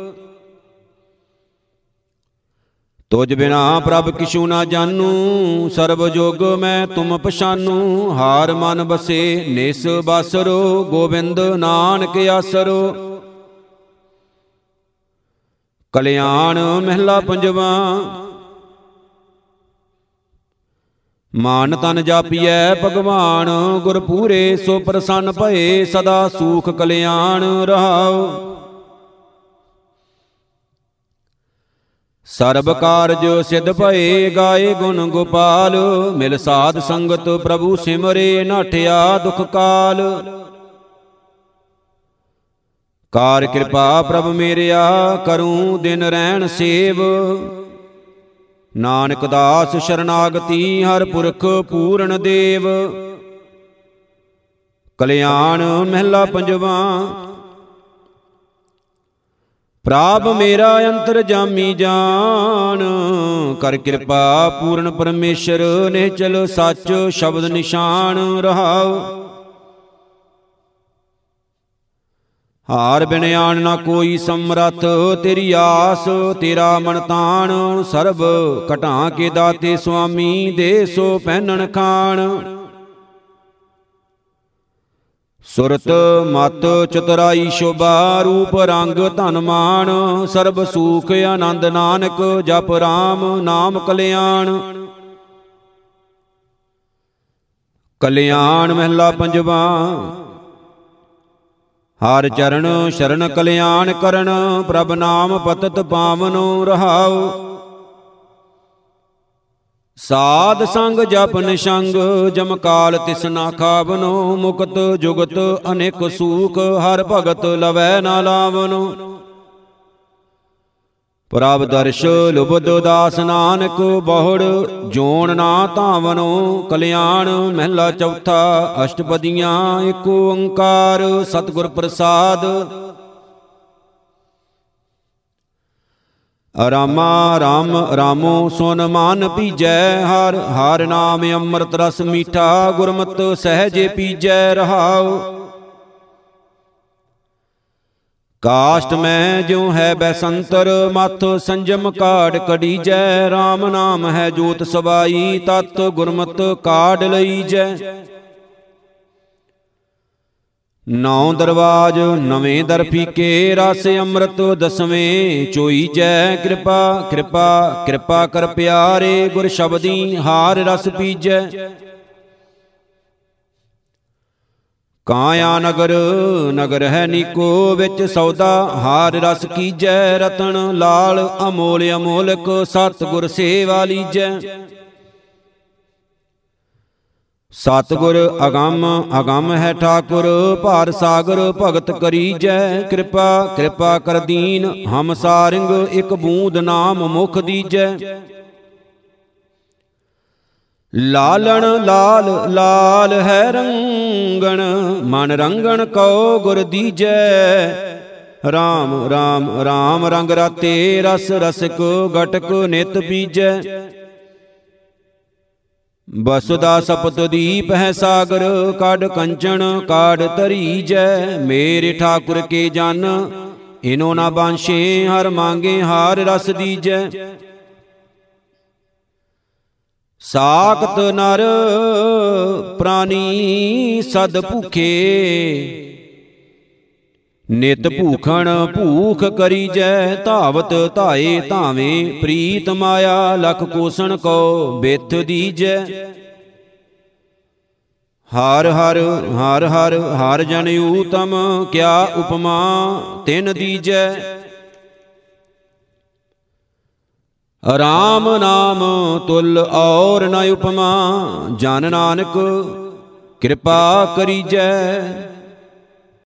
ਤੁਝ ਬਿਨਾ ਪ੍ਰਭ ਕਿਛੂ ਨਾ ਜਾਨੂ, ਸਰਬ ਜੁਗ ਮੈਂ ਤੁਮ ਪਛਾਨੂ। ਹਾਰ ਮਨ ਬਸੇ ਨਿਸ ਬਾਸਰੋ, ਗੋਬਿੰਦ ਨਾਨਕ ਆਸਰੋ। ਕਲਿਆਣ ਮਹਿਲਾ ਪੰਜਵਾ। ਮਾਨ ਤਨ ਜਾਪੀਐ ਭਗਵਾਨ, ਗੁਰ ਪੂਰੇ ਸੋ ਪ੍ਰਸੰਨ ਭਏ। ਸਦਾ ਸੂਖ ਕਲਿਆਣ ਰਹਾਉ। ਸਰਬ ਕਾਰਜ ਸਿਧ ਭਏ, ਗਾਏ ਗੁਣ ਗੋਪਾਲ। ਮਿਲ ਸਾਧ ਸੰਗਤ ਪ੍ਰਭੂ ਸਿਮਰੇ, ਨਾਠਿਆ ਦੁਖ ਕਾਲ। ਕਾਰ ਕਿਰਪਾ ਪ੍ਰਭ ਮੇਰਿਆ, ਕਰੂੰ ਦਿਨ ਰਹਿਣ ਸੇਵ। ਨਾਨਕ ਦਾਸ ਸ਼ਰਨਾਗਤੀ, ਹਰ ਪੁਰਖ ਪੂਰਨ ਦੇਵ। ਕਲਿਆਣ ਮਹਿਲਾ ਪੰਜਵਾ। ਪ੍ਰਭ ਮੇਰਾ ਅੰਤਰ ਜਾਮੀ ਜਾਨ, ਕਰ ਕਿਰਪਾ ਪੂਰਨ ਪਰਮੇਸ਼ਰ। ਨਿਹਚਲ ਸੱਚ ਸ਼ਬਦ ਨਿਸ਼ਾਨ ਰਹਾਉ। ਹਾਰ ਬਿਨ ਆਣ ਨਾ ਕੋਈ ਸਮਰੱਥ, ਤੇਰੀ ਆਸ ਤੇਰਾ ਮਨ ਤਾਣ। ਸਰਬ ਘਟਾਂ ਕੇ ਦਾਤੇ ਸੁਆਮੀ, ਦੇ ਸੋ ਪਹਿਨਣ ਖਾਣ। ਸੁਰਤ ਮਤ ਚਤੁਰਾਈ ਸ਼ੋਭਾ, ਰੂਪ ਰੰਗ ਧਨ ਮਾਨ। ਸਰਬ ਸੂਖ ਆਨੰਦ ਨਾਨਕ, ਜਪ ਰਾਮ ਨਾਮ ਕਲਿਆਣ। ਕਲਿਆਣ ਮਹਿਲਾ ਪੰਜਵਾ। ਹਰ ਚਰਨ ਸ਼ਰਨ ਕਲਿਆਣ ਕਰਨ, ਪ੍ਰਭ ਨਾਮ ਪਤਤ ਪਾਵਨੋ ਰਹਾਉ। ਸਾਧ ਸੰਗ ਜਪ ਨਿਸ਼ੰਗ, ਜਮ ਕਾਲ ਤਿਸ ਨਾ ਖਾਵਨੋ। ਮੁਕਤ ਜੁਗਤ ਅਨੇਕ ਸੂਖ, ਹਰ ਭਗਤ ਲਵੈ ਨਾ ਲਾਵਨੋ। ਪ੍ਰਭ ਦਰਸ਼ ਲੁਬਧ ਦਾਸ ਨਾਨਕ, ਬਹੁੜ ਜੋਣ ਨਾ ਧਾਵਨੋ। ਕਲਿਆਣ ਮਹਿਲਾ ਚੌਥਾ। ਅਸ਼ਟਪਦੀਆਂ ਏਕ ਓੰਕਾਰ, ਸਤਿਗੁਰ ਪ੍ਰਸਾਦ। ਰਾਮਾ ਰਾਮ ਰਾਮੋ ਸੁਨ ਮਨ ਪੀਜੈ, ਹਰ ਹਰ ਨਾਮ ਅੰਮ੍ਰਿਤ ਰਸ ਮੀਠਾ। ਗੁਰਮਤਿ ਸਹਿਜੇ ਪੀਜੈ ਰਹਾਉ। ਕਾਸ਼ਟ ਮੈਂ ਜਿਉ ਹੈ ਬੈਸੰਤਰ, ਮਥ ਸੰਜਮ ਕਾੜ ਕਢੀਜੈ। RAM ਨਾਮ ਹੈ ਜੋਤ ਸਬਾਈ, ਤਤ ਗੁਰਮਤਿ ਕਾਢ ਲਈਜੈ। ਨੌ ਦਰਵਾਜ ਨਵੇਂ ਦਰ ਫੀਕੇ, ਰਸ ਅੰਮ੍ਰਿਤ ਦਸਵੇਂ ਚੋਈ ਜੈ। ਕਿਰਪਾ ਕਿਰਪਾ ਕਿਰਪਾ ਕਰ ਪਿਆਰੇ, ਗੁਰ ਸ਼ਬਦੀ ਹਾਰ ਰਸ ਪੀਜੈ। ਕਾਇਆ ਨਗਰ ਨਗਰ ਹੈ ਨੀਕੋ, ਵਿੱਚ ਸੌਦਾ ਹਾਰ ਰਸ ਕੀਜੈ। ਰਤਨ ਲਾਲ ਅਮੋਲ ਅਮੋਲਕ, ਸਤਿਗੁਰ ਸੇਵਾ ਲੀਜੈ। ਸਤਿਗੁਰ ਅਗੰਮ ਅਗੰਮ ਹੈ ਠਾਕੁਰ, ਭਾਰ ਸਾਗਰ ਭਗਤ ਕਰੀਜੈ। ਕਿਰਪਾ ਕਿਰਪਾ ਕਰ ਦੀਨ ਹਮ ਸਾਰਿੰਗ, ਇਕ ਬੂੰਦ ਨਾਮ ਮੁਖ ਦੀਜੈ। ਲਾਲਣ ਲਾਲ ਲਾਲ ਹੈ ਰੰਗਣ, ਮਨ ਰੰਗਣ ਕਉ ਗੁਰ ਦੀਜੈ। ਰਾਮ ਰਾਮ ਰਾਮ ਰੰਗ ਰਾਤੇ, ਰਸ ਰਸਿਕ ਗਟਕ ਨਿਤ ਬੀਜੈ। ਬਸੁਦਾ ਸਪਤ ਦੀਪ ਹੈ ਸਾਗਰ, ਕਾਢ ਕੰਚਨ ਕਾਢ ਧਰੀਜੈ। ਮੇਰੇ ਠਾਕੁਰ ਕੇ ਜਨ ਇਨੋ ਨਾ ਬਾਂਛੇ, ਹਰ ਮੰਗੇ ਹਾਰ ਰਸ ਦੀਜੈ। ਸਾਖਤ ਨਰ ਪ੍ਰਾਨੀ ਸਦ ਭੂਖੇ, ਨਿਤ ਭੂਖਣ ਭੂਖ ਕਰੀਜੈ। ਧਾਵਤ ਧਾਏ ਧਾਵੇਂ ਪ੍ਰੀਤ ਮਾਇਆ, ਲਖ ਕੋਸਣ ਕੋ ਬਿਥ ਦੀਜੈ। ਹਰ ਹਰ ਹਰ ਹਰ ਹਰ ਜਨ ਊਤਮ, ਕਿਆ ਉਪਮਾ ਤਿਨ ਦੀਜੈ। ਰਾਮ ਨਾਮ ਤੁਲ ਔਰ ਨ ਉਪਮਾ, ਜਨ ਨਾਨਕ ਕਿਰਪਾ ਕਰੀਜੈ।